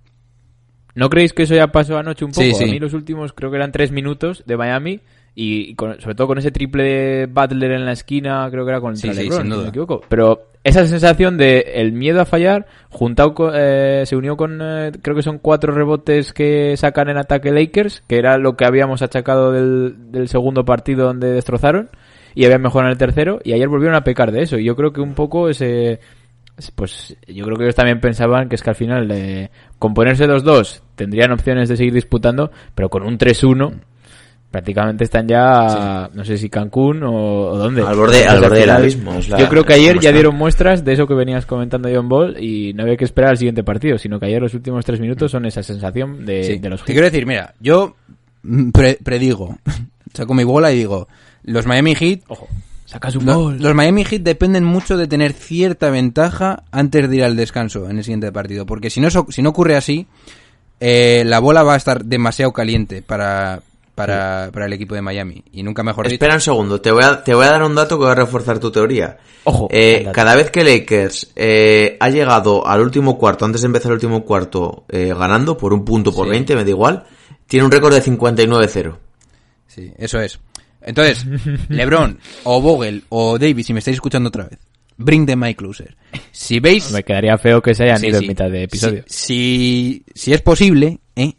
¿No creéis que eso ya pasó anoche un poco? Sí, sí. A mí los últimos creo que eran tres minutos de Miami y con- sobre todo con ese triple de Butler en la esquina, creo que era con Sí, el sí, LeBron, sin si no duda. me equivoco. Pero esa sensación de el miedo a fallar, juntado con, eh, se unió con, eh, creo que son cuatro rebotes que sacan en ataque Lakers, que era lo que habíamos achacado del, del segundo partido donde destrozaron, y habían mejorado en el tercero, y ayer volvieron a pecar de eso. Y yo creo que un poco ese... Pues yo creo que ellos también pensaban que es que al final eh, con ponerse dos dos tendrían opciones de seguir disputando, pero con un tres uno prácticamente están ya, sí. no sé si Cancún o, o dónde. Al borde, al borde del abismo. Es la, yo creo que ayer ya está. dieron muestras de eso que venías comentando John Ball y no había que esperar al siguiente partido, sino que ayer los últimos tres minutos son esa sensación de, sí. de los Heat. Te quiero decir, mira, yo pre- predigo, saco mi bola y digo, los Miami Heat... Ojo. Sacas un Los, gol. los Miami Heat dependen mucho de tener cierta ventaja antes de ir al descanso en el siguiente partido, porque si no eso, si no ocurre así, eh, la bola va a estar demasiado caliente para para, sí. para el equipo de Miami y nunca mejor dicho. Espera un segundo, te voy a te voy a dar un dato que va a reforzar tu teoría. Ojo. Eh, cada vez que Lakers eh, ha llegado al último cuarto, antes de empezar el último cuarto, eh, ganando por un punto por sí. veinte, me da igual, tiene un récord de cincuenta y nueve cero. Sí, eso es. Entonces, LeBron o Vogel o Davis, si me estáis escuchando otra vez, bring the mic closer. Si veis... Me quedaría feo que se hayan sí, ido sí. en mitad de episodio. Si, si, si es posible, ¿eh?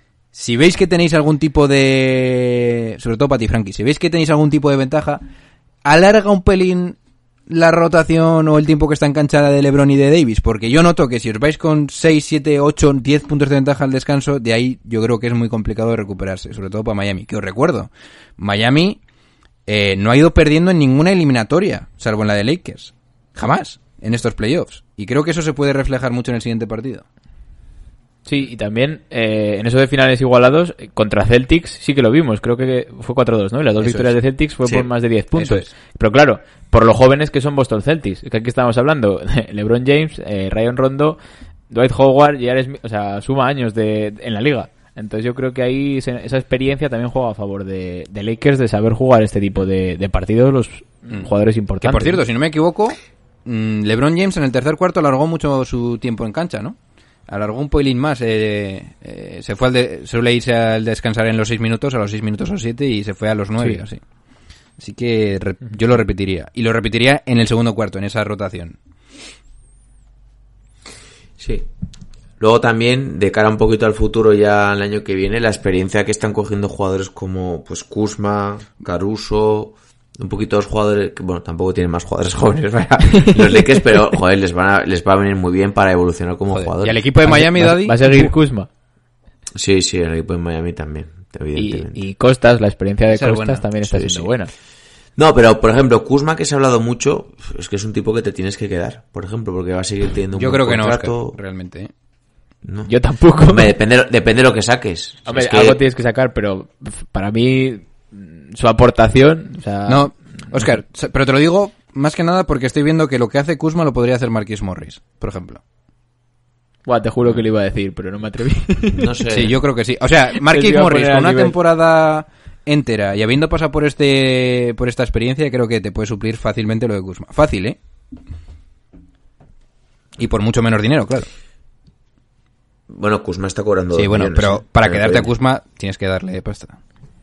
Si veis que tenéis algún tipo de... Sobre todo Pati Frankie, si veis que tenéis algún tipo de ventaja, alarga un pelín la rotación o el tiempo que está en cancha de LeBron y de Davis? Porque yo noto que si os vais con seis, siete, ocho, diez puntos de ventaja al descanso, de ahí yo creo que es muy complicado recuperarse, sobre todo para Miami. Que os recuerdo, Miami eh, no ha ido perdiendo en ninguna eliminatoria, salvo en la de Lakers. Jamás, en estos playoffs. Y creo que eso se puede reflejar mucho en el siguiente partido. Sí, y también eh, en eso de finales igualados, contra Celtics sí que lo vimos, creo que fue cuatro dos, ¿no? Y las dos Eso victorias es. de Celtics fue Sí, por más de diez puntos. es. Pero claro, por lo jóvenes que son Boston Celtics, que aquí estamos hablando, LeBron James, eh, Rayon Rondo, Dwight Howard, J R. Smith, o sea, suma años de, en la liga. Entonces yo creo que ahí se, esa experiencia también juega a favor de, de Lakers, de saber jugar este tipo de, de partidos los mm. jugadores importantes. Que por cierto, si no me equivoco, mmm, LeBron James en el tercer cuarto alargó mucho su tiempo en cancha, ¿no? Alargó un poilín más, eh, eh, se fue al de, suele irse al descansar en los seis minutos, a los seis minutos o siete, y se fue a los nueve, sí. Así. Así que re, yo lo repetiría. Y lo repetiría en el segundo cuarto, en esa rotación. Sí. Luego también, de cara un poquito al futuro ya el año que viene, la experiencia que están cogiendo jugadores como pues Kuzma, Caruso, un poquito los jugadores, que bueno, tampoco tienen más jugadores jóvenes, ¿verdad? Los Lakers, pero joder, les van a, les va a venir muy bien para evolucionar como Joder. jugadores. Y al equipo de Miami, va, Daddy, va a seguir Kuzma. Sí, sí, el equipo de Miami también, Y, evidentemente. y Costas, la experiencia de Esa es Costas buena. también está Sí, siendo sí. buena. No, pero por ejemplo, Kuzma, que se ha hablado mucho, es que es un tipo que te tienes que quedar, por ejemplo, porque va a seguir teniendo un yo buen creo que no, contrato. Oscar, realmente. ¿eh? No. Yo tampoco. Hombre, depende, depende de lo que saques. Hombre, Es que- algo tienes que sacar, pero pf, para mí mm, su aportación, o sea, No, Oscar, pero te lo digo más que nada porque estoy viendo que lo que hace Kuzma lo podría hacer Marquis Morris, por ejemplo. buah, te juro que lo iba a decir, pero no me atreví. No sé. Sí, yo creo que sí. O sea, Te Marquis iba a Morris poner con al una nivel. temporada entera y habiendo pasado por este por esta experiencia, creo que te puede suplir fácilmente lo de Kuzma. Fácil, ¿eh? Y por mucho menos dinero, claro. Bueno, Kuzma está cobrando. Sí, dos bueno, millones, pero ¿eh? para En el quedarte a proyecto. Kuzma tienes que darle pasta.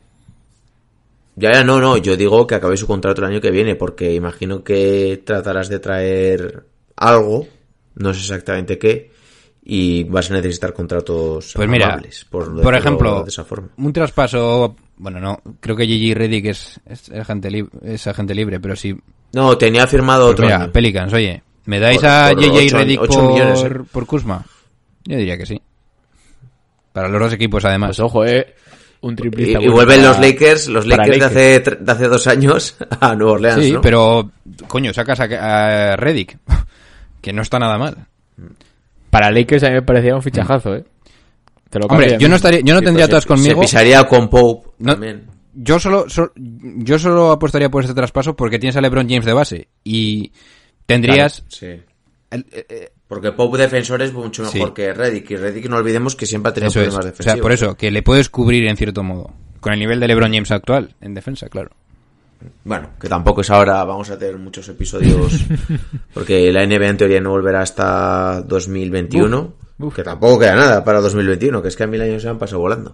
Ya, ya, no, no. Yo digo que acabe su contrato el año que viene, porque imagino que tratarás de traer algo, no sé exactamente qué, y vas a necesitar contratos Pues mira, amables, por, por decirlo ejemplo, de esa forma. un traspaso, bueno, no, creo que J J Redick es, es, agente, li- es agente libre, pero sí. No, tenía firmado Pues otro mira, año. Pelicans, oye, ¿me dais Por- a por J J ocho- Redick ocho por, millones, ¿eh? por Kuzma? Yo diría que sí. Para los dos equipos, además. Pues ojo, eh, un Y, triplista. y bueno vuelven para- los Lakers, los para Lakers de hace, tre- de hace dos años a Nueva Orleans, sí, ¿no? pero, coño, sacas a, a Redick, que no está nada mal. Para Lakers a mí me parecía un fichajazo, eh. Te lo Hombre, cambian. yo no estaría, yo no Sí, tendría pues todas se, conmigo. Se pisaría con Pope No, también. yo solo, so- yo solo apostaría por este traspaso porque tienes a LeBron James de base y tendrías. Sí. el- eh, eh, Porque Pope defensor es mucho mejor Sí. que Redick. Y Redick no olvidemos que siempre ha tenido eso es. problemas O defensivos. sea, por eso, que le puedes cubrir en cierto modo. Con el nivel de LeBron James actual, en defensa, claro. Bueno, que tampoco es ahora, vamos a tener muchos episodios, porque la N B A en teoría no volverá hasta dos mil veintiuno, Uf, uf. que tampoco queda nada para dos mil veintiuno, que es que a mil años se han pasado volando.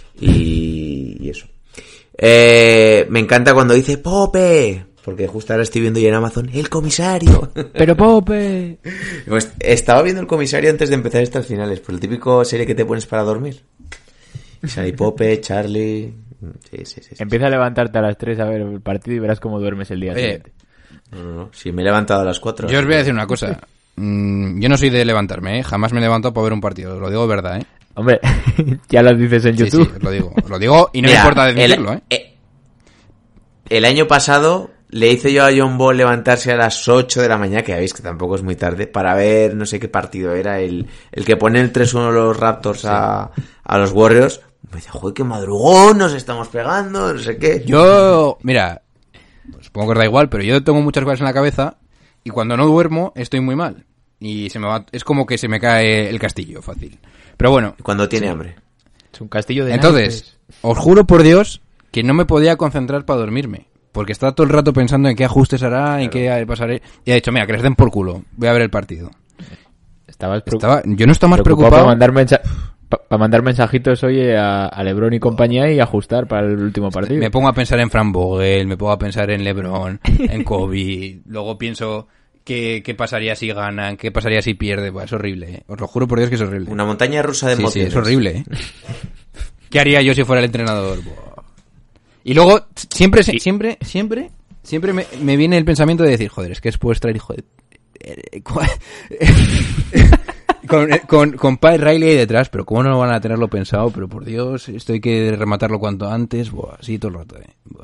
Y, y eso. Eh, me encanta cuando dice Pope, porque justo ahora estoy viendo ya en Amazon, el comisario. Pero Pope. Pues estaba viendo el comisario antes de empezar estas finales, por el típico serie que te pones para dormir. Y sale Pope, Charlie... Sí, sí, sí, sí. Empieza a levantarte a las tres a ver el partido y verás cómo duermes el día Oye, siguiente. No, no, no. Sí, me he levantado a las cuatro. Yo os voy a decir una cosa. Mm, yo no soy de levantarme, ¿eh? Jamás me he levantado para ver un partido. Lo digo de verdad, ¿eh? Hombre, ya lo dices en Sí, YouTube. sí, os lo digo. Os lo digo y no Mira, me importa el- decirlo, ¿eh? eh, El año pasado le hice yo a John Ball levantarse a las ocho de la mañana, que ya veis que tampoco es muy tarde, para ver no sé qué partido era, el, el que pone el tres uno los Raptors a, a los Warriors. Me decía, joder, qué madrugón, nos estamos pegando, no sé qué. Yo, mira, supongo que os da igual, pero yo tengo muchas cosas en la cabeza y cuando no duermo estoy muy mal. Y se me va, es como que se me cae el castillo, fácil. Pero bueno, Cuando tiene hambre. Es un castillo de entonces, os juro por Dios que no me podía concentrar para dormirme. Porque estaba todo el rato pensando en qué ajustes hará, en qué pasaré. Y ha dicho, mira, que les den por culo, voy a ver el partido. naipes. Estabas preocu- Estaba, yo no estaba más preocupado preocupado. para mandar, mensa- pa- pa mandar mensajitos oye a, a LeBron y compañía y ajustar para el último partido. Me pongo a pensar en Fran Vogel, me pongo a pensar en LeBron, en Kobe. Luego pienso qué, qué pasaría si ganan, qué pasaría si pierde. Pues es horrible, ¿eh? Os lo juro por Dios que es horrible. Una montaña rusa de Sí, sí, emociones. es horrible, ¿eh? ¿Qué haría yo si fuera el entrenador? Buah. Y luego, siempre, siempre, siempre siempre me, me viene el pensamiento de decir, joder, es que es puedes traer hijo de... con, con, con Pat Riley ahí detrás, pero cómo no van a tenerlo pensado, pero por Dios, esto hay que rematarlo cuanto antes, buah, así todo el rato, eh. Buah.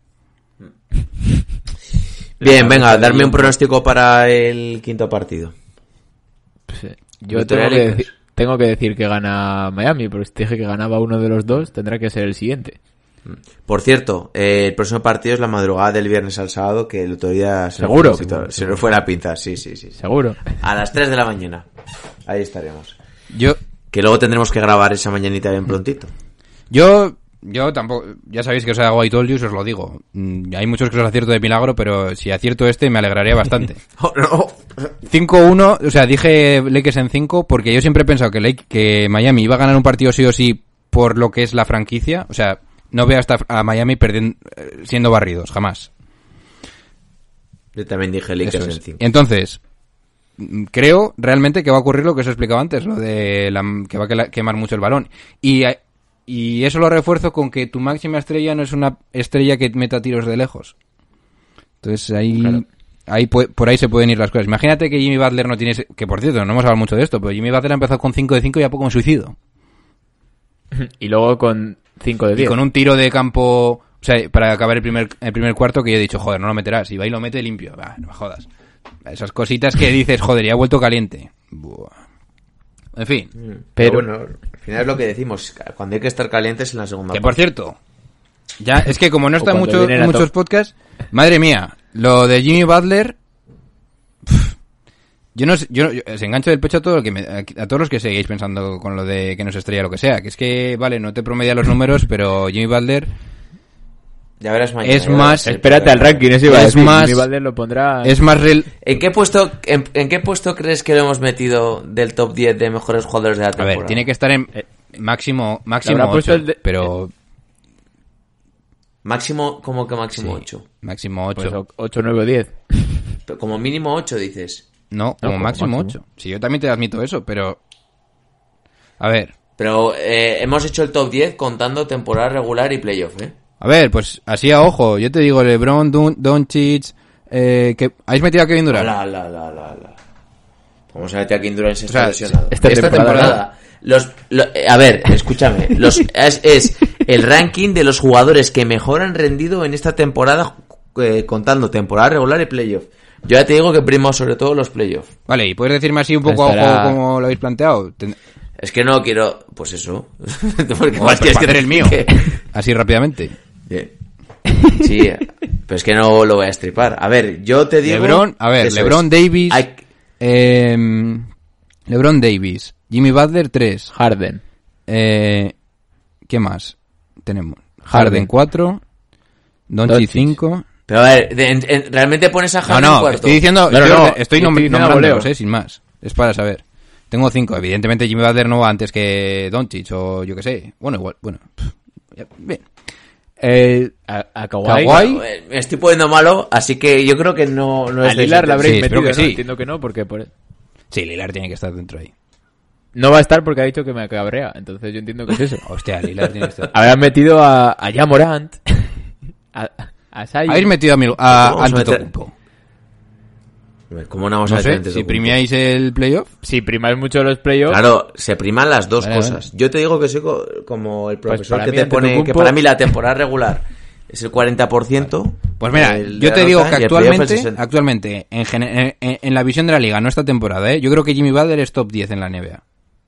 Bien, venga, darme un pronóstico para el quinto partido. Yo Victoria tengo que, Lakers. decir, tengo que decir que gana Miami, pero si te dije que ganaba uno de los dos, tendrá que ser el siguiente. Por cierto, eh, el próximo partido es la madrugada del viernes al sábado, que el otro día se ¿Seguro? nos fue, se nos- se nos fue la pinza, sí, sí, sí. Seguro. A las tres de la mañana. Ahí estaremos. Yo, Que luego tendremos que grabar esa mañanita bien prontito. yo, yo tampoco, ya sabéis que os hago I told you, os lo digo. Mm, hay muchos que os acierto de milagro, pero si acierto este me alegraría bastante. Oh, no. cinco uno, o sea, dije Lakers en cinco porque yo siempre he pensado que, Lake, que Miami iba a ganar un partido sí o sí por lo que es la franquicia. O sea, no veo hasta a Miami perdiendo, siendo barridos, jamás. Yo también dije Lakers Eso en es. cinco. Entonces, mm, creo realmente que va a ocurrir lo que os he explicado antes, lo de la, que va a quela- quemar mucho el balón. Y, eh, y eso lo refuerzo con que tu máxima estrella no es una estrella que meta tiros de lejos. Entonces ahí... Claro. Ahí pu- por ahí se pueden ir las cosas. Imagínate que Jimmy Butler no tiene... ese- Que por cierto, no hemos hablado mucho de esto, pero Jimmy Butler ha empezado con cinco de cinco y a poco me suicido. Y luego con cinco de Y diez. con un tiro de campo... O sea, para acabar el primer, el primer cuarto que yo he dicho, joder, no lo meterás. Y va y lo mete limpio. Bah, no me jodas. Esas cositas que dices, joder, ya ha vuelto caliente. Buah. En fin. Pero, Pero- bueno, al final es lo que decimos. Cuando hay que estar calientes en la segunda Que por parte. cierto, ya es que como no O está cuando mucho, vienen en a muchos top. podcasts, madre mía, lo de Jimmy Butler, pf, yo no sé, yo, yo se engancho del pecho a todo lo que me- a, a todos los que seguís pensando con lo de que nos estrella lo que sea, que es que vale, no te promedia los números, pero Jimmy Butler Ya verás mañana. Es ya verás. más- Espérate al ranking, eso iba a Es decir. más- Jimmy Butler lo pondrá... es más real. ¿En qué puesto en, en qué puesto crees que lo hemos metido del top diez de mejores jugadores de la A temporada? ver, tiene que estar en máximo máximo habrá puesto ocho, el de- pero Máximo, como que máximo sí, ocho. máximo ocho. Pues ocho, nueve o diez. Pero como mínimo ocho dices. No, como como máximo máximo. ocho. Sí, yo también te admito eso, pero a ver, Pero eh, hemos hecho el top diez contando temporada regular y playoff, ¿eh? A ver, pues así a ojo. Yo te digo, LeBron, Don- Doncic, eh, que habéis metido a Kevin Durant. La, la, la, la, la. Vamos a meter a Kevin Durant si O está sea, lesionado. esta temporada Los, lo- eh, a ver, escúchame. Los, es, es el ranking de los jugadores que mejor han rendido en esta temporada, eh, contando temporada regular y playoff. Yo ya te digo que primo sobre todo los playoffs. Vale, y puedes decirme así un poco a Estará- ojo como lo habéis planteado. Ten- Es que no quiero, pues eso. Porque Joder, más pues quieres para hacer el mío. que- Así rápidamente. Bien. Sí, pero es que no lo voy a estripar. A ver, yo te digo... LeBron, a ver, eso LeBron es. Davis, Hay- eh, LeBron Davis, Jimmy Butler tres, Harden. eh, ¿qué más tenemos? Harden. Harden cuatro, Doncic Doncic. cinco. Pero a ver, de- en- en- ¿realmente pones a No, Harden no, cuarto? estoy diciendo, No, no, estoy, no, estoy estoy nom- diciendo nombrándolos, voleo. eh, sin más. Es para saber. Tengo cinco, evidentemente Jimmy Butler no va antes que Doncic o yo que sé. Bueno, igual, bueno. pff, ya, bien. Eh, A, a Kawhi. Kawhi. Bueno, eh, me estoy poniendo malo, así que yo creo que no, no es A de Lillard ese la habréis Sí, espero metido, que ¿no? sí. Entiendo que no, porque por... sí, Lillard tiene que estar dentro ahí. no va a estar porque ha dicho que me cabrea. Entonces yo entiendo que es eso. Hostia, Lillard tiene que estar. Habrán metido a, a Ja Morant, a, a Zion. Habéis metido a, mi, a Vamos a Antetokounmpo. ¿Cómo no vamos a No meter sé, antes si de primíais el playoff. Si primáis mucho los playoffs, Claro, se priman las dos Vale, cosas. Yo te digo que soy co- como el profesor para que mí te pone Antetokounmpo- que para mí la temporada regular es el cuarenta por ciento. Pues mira, el yo de te la digo nota que y el playoff el actualmente, sesenta. actualmente en, gene- en, en la visión de la liga, no esta temporada, ¿eh? Yo creo que Jimmy Butler es top diez en la N B A.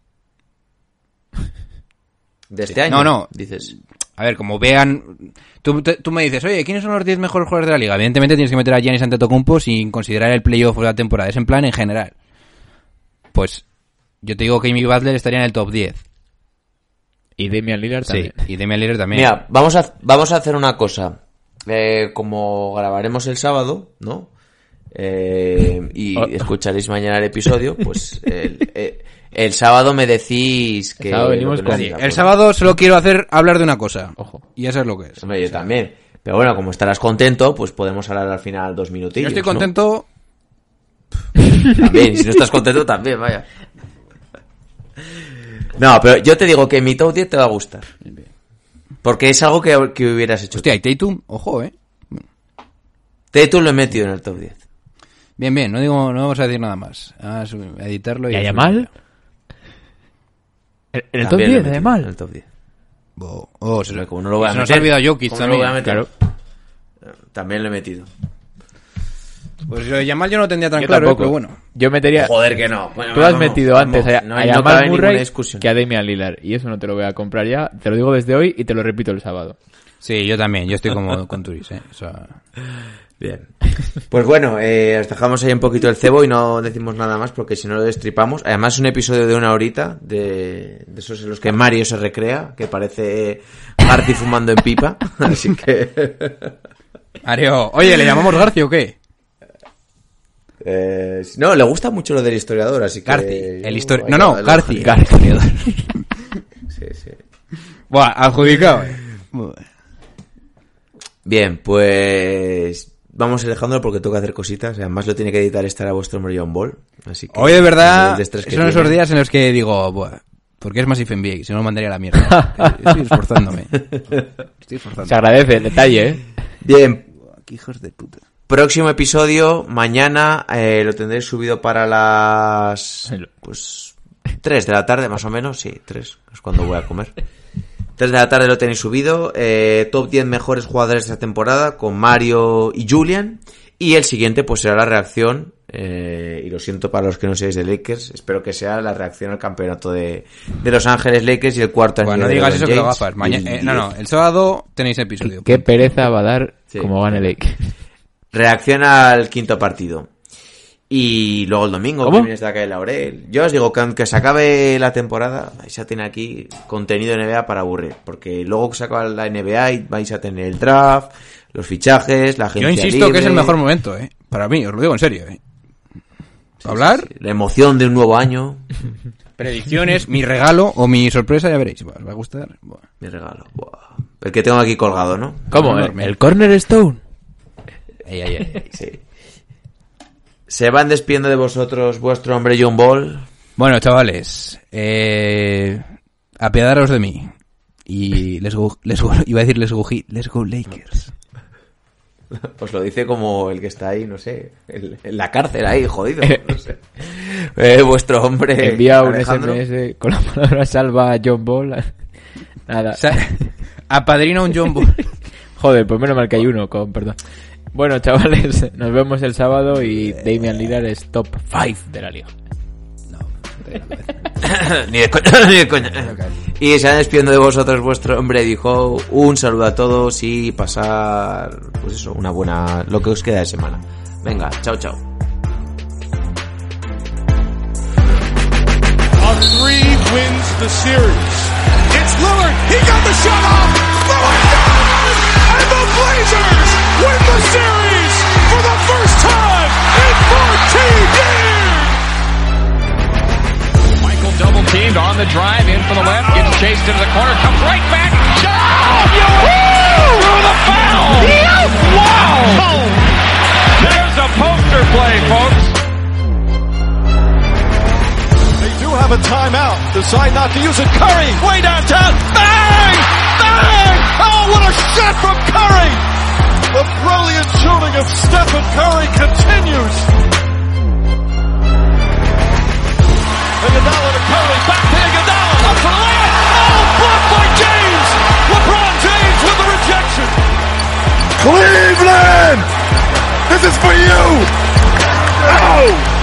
de este año. No, no. Dices. A ver, como vean... Tú, te- tú me dices, oye, ¿quiénes son los diez mejores jugadores de la liga? Evidentemente tienes que meter a Giannis Antetokounmpo sin considerar el playoff o la temporada. Es en plan en general. Pues yo te digo que Jimmy Butler estaría en el top diez. y Damian Lillard Sí, también. y Damian Lillard también. Mira, vamos a vamos a hacer una cosa. Eh, como grabaremos el sábado, ¿no? Eh, y Oh. escucharéis mañana el episodio, pues el, eh, el sábado me decís que... El sábado venimos lo que con- nos diga, El pues. sábado solo quiero hacer hablar de una cosa. Ojo. Y eso es lo que es. Hombre, yo también. Pero bueno, como estarás contento, pues podemos hablar al final dos Yo minutillos. estoy ¿no? contento. También, y si no estás contento también, vaya. No, pero yo te digo que mi top diez te va a gustar. Porque es algo que, que hubieras hecho. Hostia, y Tatum, ojo, eh. Tatum lo he metido en el top diez. Bien, bien, no digo, no vamos a decir nada más. A editarlo y... ¿Y a Yamal? ¿En el top También lo he diez de metido Yamal? en el top diez. Oh, oh, se, Como no lo voy a se nos meter. ha olvidado Jokic ¿Cómo no lo también. voy a meter? Claro. También lo he metido. Pues lo de Yamal yo no tendría tan Yo claro, tampoco. pero bueno. Yo metería... Joder, que no. Bueno, Tú no, has no, metido no, antes a, no, a no Jamal cabe ninguna Murray discusión. que a Damian Lillard. Y eso no te lo voy a comprar ya. Te lo digo desde hoy y te lo repito el sábado. Sí, yo también, yo estoy cómodo con Turis, ¿eh? O sea... Bien. Pues bueno, eh, os dejamos ahí un poquito el cebo y no decimos nada más porque si no lo destripamos. Además es un episodio de una horita, de, de esos en los que Mario se recrea, que parece Garci fumando en pipa. Así que... Mario, oye, ¿le llamamos Garci o qué? Eh, no, le gusta mucho lo del historiador, así que... Garci, yo- el historiador... ahí No, no, va, Garci, el- Garci. Sí, sí. Buah, adjudicado, eh. Buah. Bien, pues... Vamos Alejandro porque tengo que hacer cositas. Además lo tiene que editar estar a vuestro hombre John Ball. Así que Hoy de verdad el estrés que son esos tiene. días en los que digo, buah, ¿por qué es Massive N B A? Si no lo mandaría a la mierda. Estoy esforzándome. Estoy esforzándome. Se agradece el detalle, ¿eh? Bien, Buah, qué hijos de puta. próximo episodio mañana eh, lo tendréis subido para las pues tres de la tarde más o menos. Sí, tres es cuando voy a comer. tres de la tarde lo tenéis subido. Eh, top diez mejores jugadores de esta temporada con Mario y Julian. Y el siguiente pues será la reacción. Eh, y lo siento para los que no seáis de Lakers. Espero que sea la reacción al campeonato de, de Los Ángeles Lakers y el cuarto Bueno, anillo no de digas LeBron eso que lo James. gafas. Mañana, Y- eh, no, no, el sábado tenéis episodio. Qué pereza va a dar Sí. como gane Lake. Reacción al quinto partido. Y luego el domingo, ¿Cómo? que vienes de acá de Laurel. Yo os digo que aunque se acabe la temporada, vais a tener aquí contenido N B A para aburrir. Porque luego que se acaba la N B A y vais a tener el draft, los fichajes, la agencia Yo insisto que es el libre, mejor momento, ¿eh? Para mí, os lo digo en serio, ¿eh? sí, ¿Hablar? sí, sí, la emoción de un nuevo año. Predicciones, mi regalo o mi sorpresa, ya veréis. Buah, os va a gustar. Buah. Mi regalo. Buah. El que tengo aquí colgado, ¿no? ¿Cómo? ¿El, Enorme. el Cornerstone? Ay, ay, ay, ay. Sí. Se van despidiendo de vosotros vuestro hombre John Ball. Bueno, chavales, eh, apiadaros de mí. Y let's go, let's go, iba a decir let's go, Heat, let's go Lakers. Os lo dice como el que está ahí, no sé, en, en la cárcel ahí, jodido. No sé. Eh, vuestro hombre. Envía un Alejandro. S M S con la palabra salva a John Ball. Nada. O sea, apadrina un John Ball. Joder, pues menos mal que hay uno, con perdón. Bueno, chavales, nos vemos el sábado y Damian Lillard es top cinco de la liga. Ni de coña, ni de coña. Y se van despidiendo de vosotros vuestro hombre dijo un saludo a todos y pasar, pues eso, una buena, lo que os queda de semana. Venga, chao, chao. A three wins the series. It's Lillard. He got the shot off. Lillard does! And the Blazers win the series for the first time in fourteen years. Michael double teamed on the drive in for the left, gets chased into the corner, comes right back. Shot! Through the foul! Wow! There's a poster play, folks. They do have a timeout. Decide not to use it. Curry, way downtown. Bang! Bang! Oh, what a shot from Curry! The brilliant shooting of Stephen Curry continues. Iguodala to Curry, back to Iguodala, up for the layup. Oh, blocked by James. LeBron James with the rejection. Cleveland, this is for you. Oh!